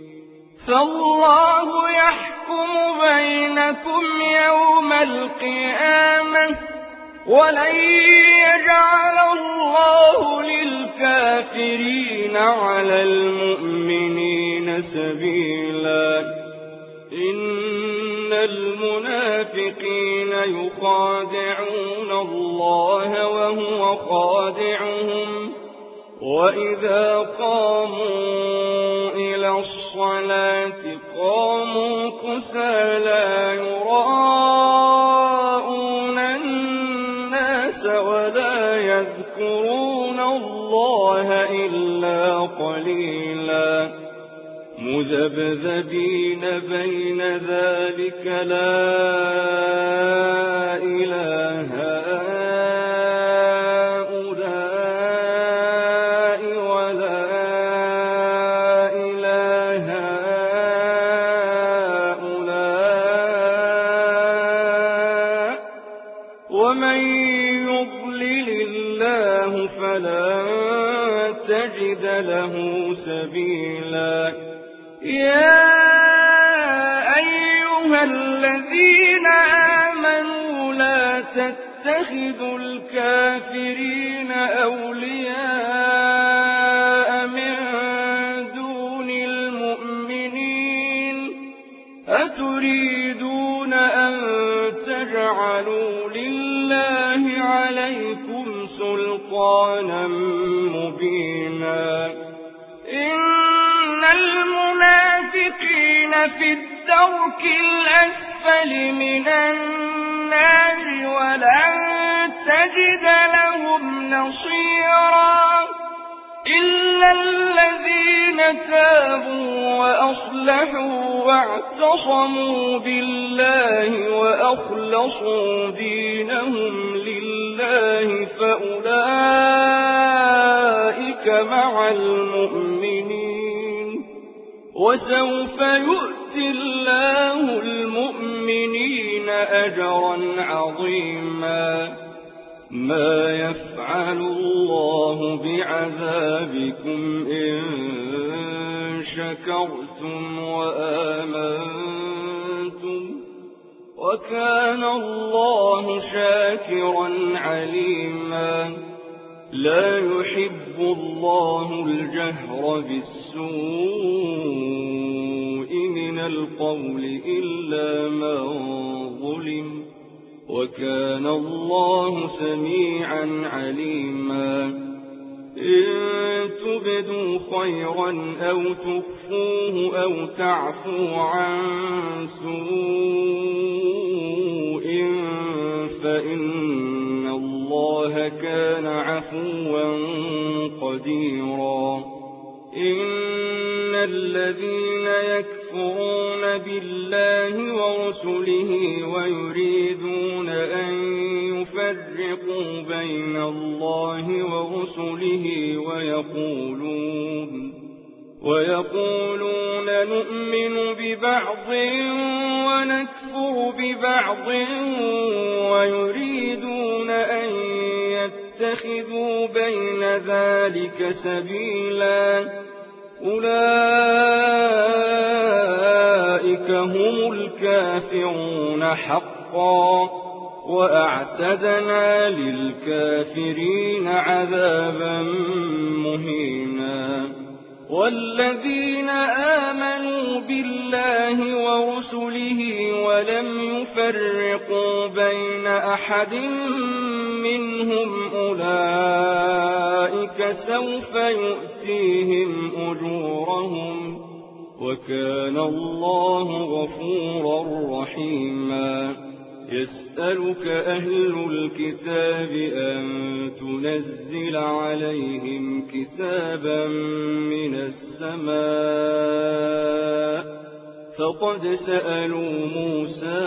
فالله يحكم بينكم يوم القيامة ولن يجعل الله للكافرين على المؤمنين سبيلا إن المنافقين يخادعون الله وهو خادعهم وإذا قاموا إلى الصلاة قاموا كسالى يراءون الناس ولا يذكرون الله إلا قليلا مذبذبين بين ذلك لا إله هؤلاء ولا إله هؤلاء ومن يضلل الله فلا ولن تجد له سبيلا يا أيها الذين آمنوا لا تتخذوا الكافرين أولياء من دون المؤمنين أتريدون أن تجعلوا لله عليكم سلطانا مبينا إن المنافقين في الدرك الأسفل من النار ولن تجد لهم نصيرا إلا الذين تابوا وأصلحوا واعتصموا بالله وأخلصوا دينهم لله فأولئك مع المؤمنين وسوف يؤتي الله المؤمنين أجرا عظيما ما يفعل الله بعذابكم إن شكرتم وآمنتم وكان الله شاكرا عليما لا يحب الله الجهر بالسوء من القول إلا من ظلم وكان الله سميعا عليما إن تبدوا خيرا أو تخفوه أو تعفوا عن سوء فإن الله كان عفوا قديرا إن الذين يكفرون بالله ورسله ويريدون أن يفرقوا بين الله ورسله ويقولون ويقولون نؤمن ببعض ونكفر ببعض ويريدون أن يتخذوا بين ذلك سبيلا أولئك هم الكافرون حقا وأعتدنا للكافرين عذابا مهينا والذين آمنوا بالله ورسله ولم يفرقوا بين أحد منهم أولئك سوف يؤتيهم أجورهم وكان الله غفورا رحيما يسألك أهل الكتاب أن تنزل عليهم كتابا من السماء فقد سألوا موسى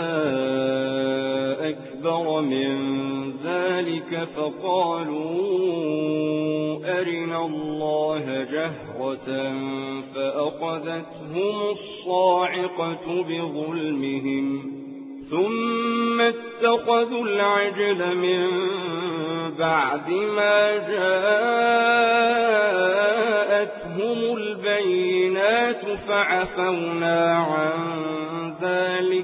أكبر من ذلك فقالوا أرنا الله جهرة فأخذتهم الصاعقة بظلمهم ثم اتخذوا العجل من بعد ما جاءتهم البينات فعفونا عن ذلك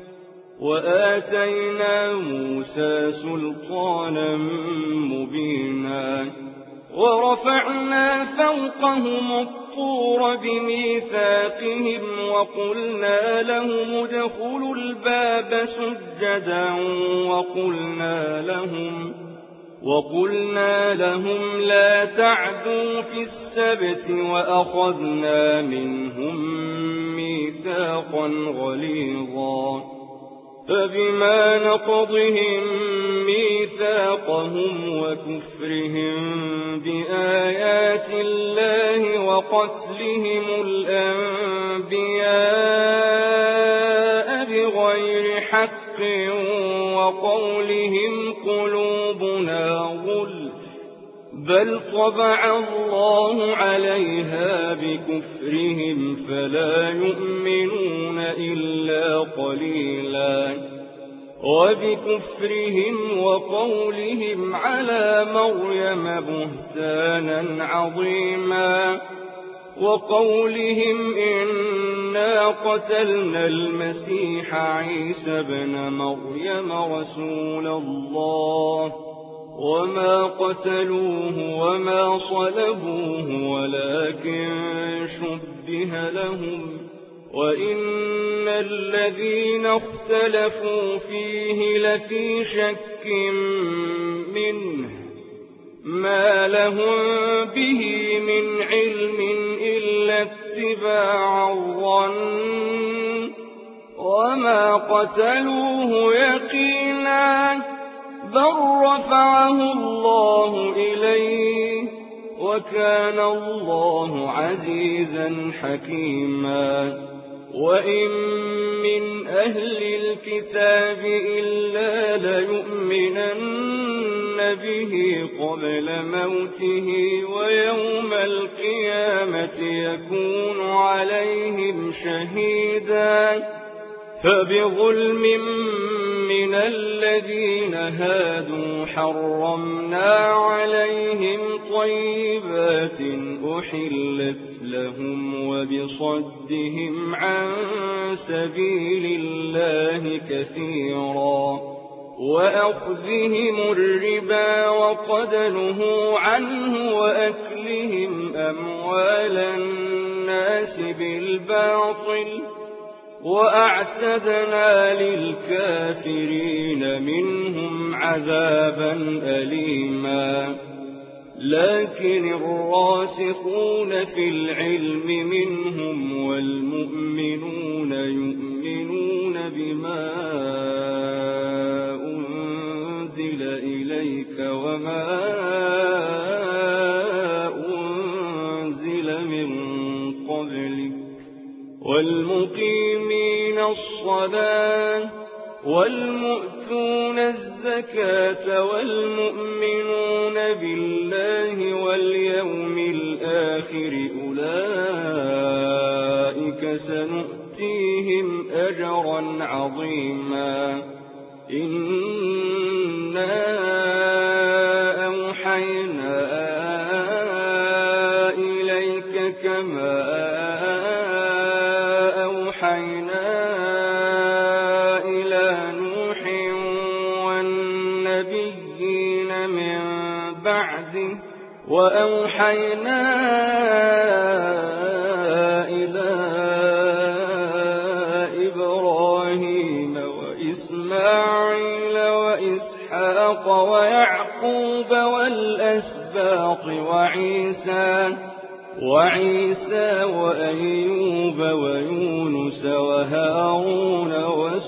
وآتينا موسى سلطانا مبينا ورفعنا فوقهم الطور بميثاقهم وقلنا لهم ادخلوا الباب سجدا وقلنا لهم وقلنا لهم لا تعدوا في السبت وأخذنا منهم ميثاقا غليظا فبما نقضهم ميثاقهم وكفرهم بآيات الله وقتلهم الأنبياء بغير حق وقولهم قلوبنا غلف بل طبع الله عليها بكفرهم فلا يؤمنون إلا قليلا وبكفرهم وقولهم على مريم بهتانا عظيما وقولهم إنا قتلنا المسيح عيسى ابن مريم رسول الله وما قتلوه وما صلبوه ولكن شبه لهم وإن الذين اختلفوا فيه لفي شك منه ما لهم به من علم إلا اتباع الظن وما قتلوه يقينا بل رفعه الله إليه وكان الله عزيزا حكيما وإن من أهل الكتاب إلا ليؤمنن به قبل موته ويوم القيامة يكون عليهم شهيدا فبظلم من الذين هادوا حرمنا عليهم طيبات أحلت لهم وبصدهم عن سبيل الله كثيرا وأخذهم الربا وقد نهوا عنه وأكلهم أموال الناس بالباطل وأعتدنا للكافرين منهم عذابا أليما لكن الراسخون في العلم منهم والمؤمنون يؤمنون بما أنزل إليك وما أنزل من قبلك والمقيمين الصلاة والمؤتون الزكاة والمؤمنون بالله واليوم الآخر أولئك سنؤتيهم أجرا عظيما إنا أوحينا إليك كما أوحينا إلى نوح والنبيين من بعده وأوحينا إلى إبراهيم وإسماعيل وإسحاق ويعقوب والأسباط وعيسى وعيسى وأيوب ويونس وهارون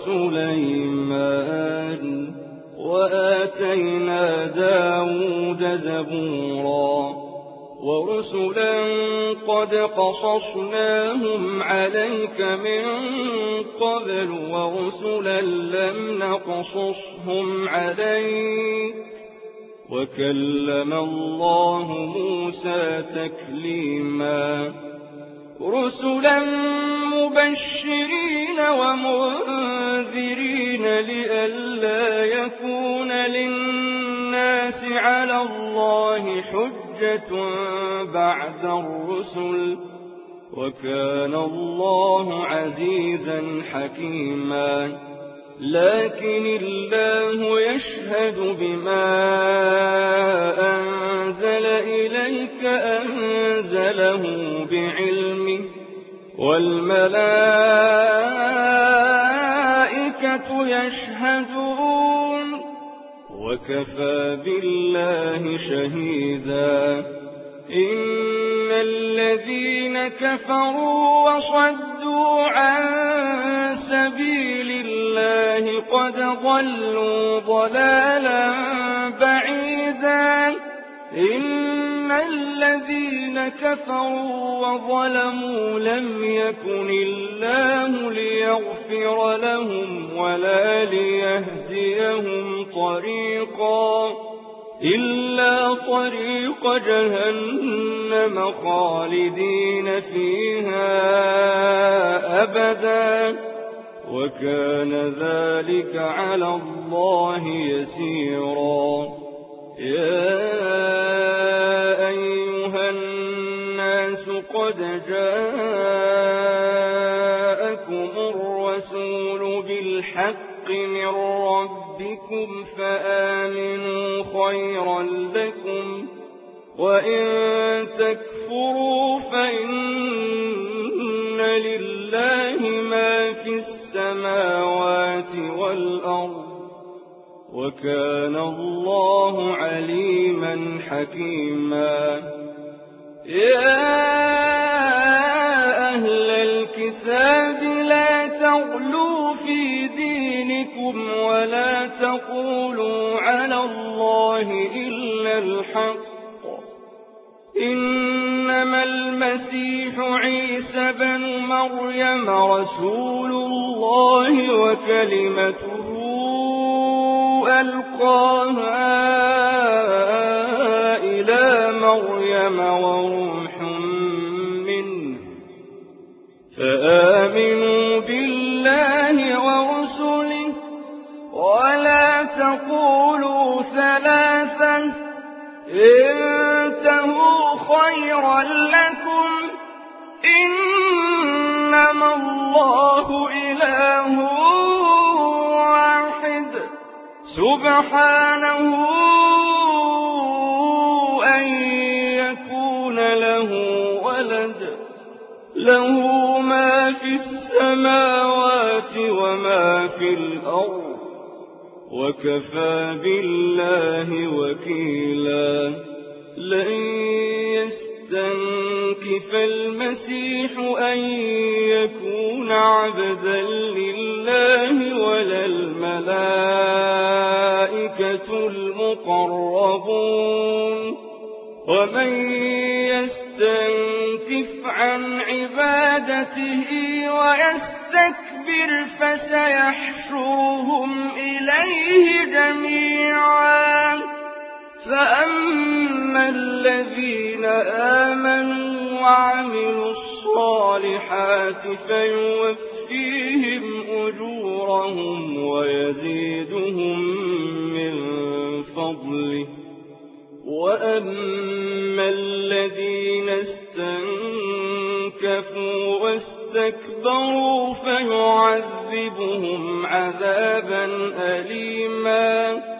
وسليمان وآتينا داود زبورا ورسلا قد قصصناهم عليك من قبل ورسلا لم نقصصهم عليك وكلم الله موسى تكليما رسلا مبشرين ومنذرين لئلا يكون للناس على الله حجة بعد الرسل وكان الله عزيزا حكيما لكن الله يشهد بما أنزل إليك أنزله بعلمه والملائكة يشهدون وكفى بالله شهيدا إن الذين كفروا وصدوا عن سبيل الله قد ضلوا ضلالا بعيدا إن الذين كفروا وظلموا لم يكن الله ليغفر لهم ولا ليهديهم طريقا إلا طريق جهنم خالدين فيها أبدا وكان ذلك على الله يسيرا. يا أيها الناس قد جاءكم الرسول بالحق من ربكم فآمنوا خيرا لكم، وإن تكفروا فإن لله ما في السماوات والأرض، وكان الله عليما حكيما. يا أهل الكتاب لا تغلوا في دينكم ولا تقولوا على الله إلا الحق، إنما المسيح عيسى بن مريم رسول الله وكلمته ألقاها إلى مريم وروح منه، فآمنوا بالله ورسله ولا تقولوا ثلاثا، انتهوا خيرا لكم، إنما الله إله واحد سبحانه أن يكون له ولد، له ما في السماوات وما في الأرض، وكفى بالله وكيلا. لن يستنكف المسيح أن يكون عبدا لله ولا الملائكة المقربون، ومن يستنكف عن عبادته ويستكبر فسيحشرهم إليه جميعا. فأما الذين آمنوا وعملوا الصالحات فيوفيهم أجورهم ويزيدهم من فضله، وأما الذين استنكفوا واستكبروا فيعذبهم عذابا أليما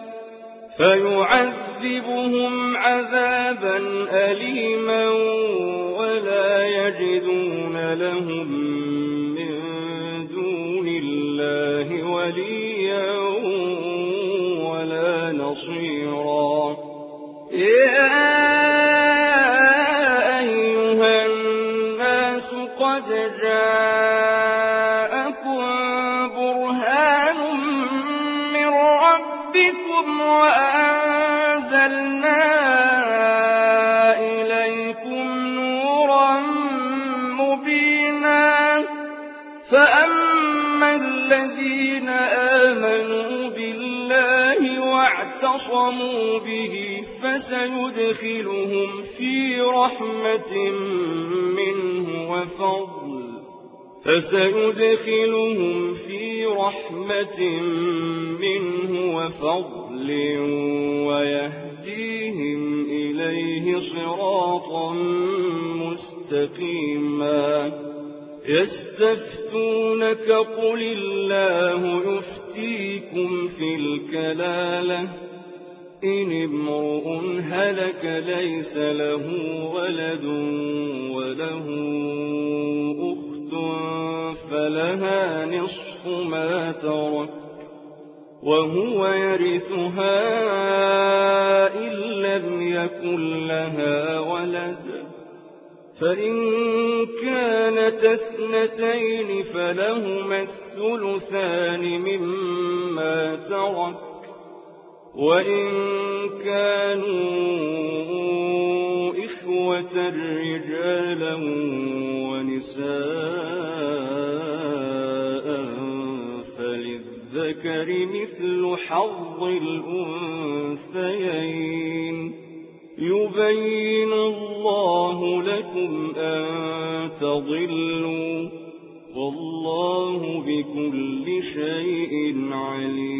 فيعذبهم عذابا أليما ولا يجدون لهم من دون الله وليا ولا نصيرا. يا أيها الناس قد جاءكم برهان من ربكم وأنزلنا إليكم نورا مبينا. فأما الذين آمنوا بالله واعتصموا به فسيدخلهم في رحمة منه وفضل فسيدخلهم في رحمة منه وفضل ويهديهم إليه صراطا مستقيما. يستفتونك قل الله يفتيكم في الكلالة إن امرؤ هلك ليس له ولد وله أخت فلها نصف ما ترك وهو يرثها إن لم يكن لها ولد، فإن كانت اثنتين فلهما الثلثان مما ترك، وإن كانوا إخوة رجالا ونساء فللذكر مثل حظ الأنثيين. يبين الله لكم أن تضلوا والله والله بكل شيء عليم.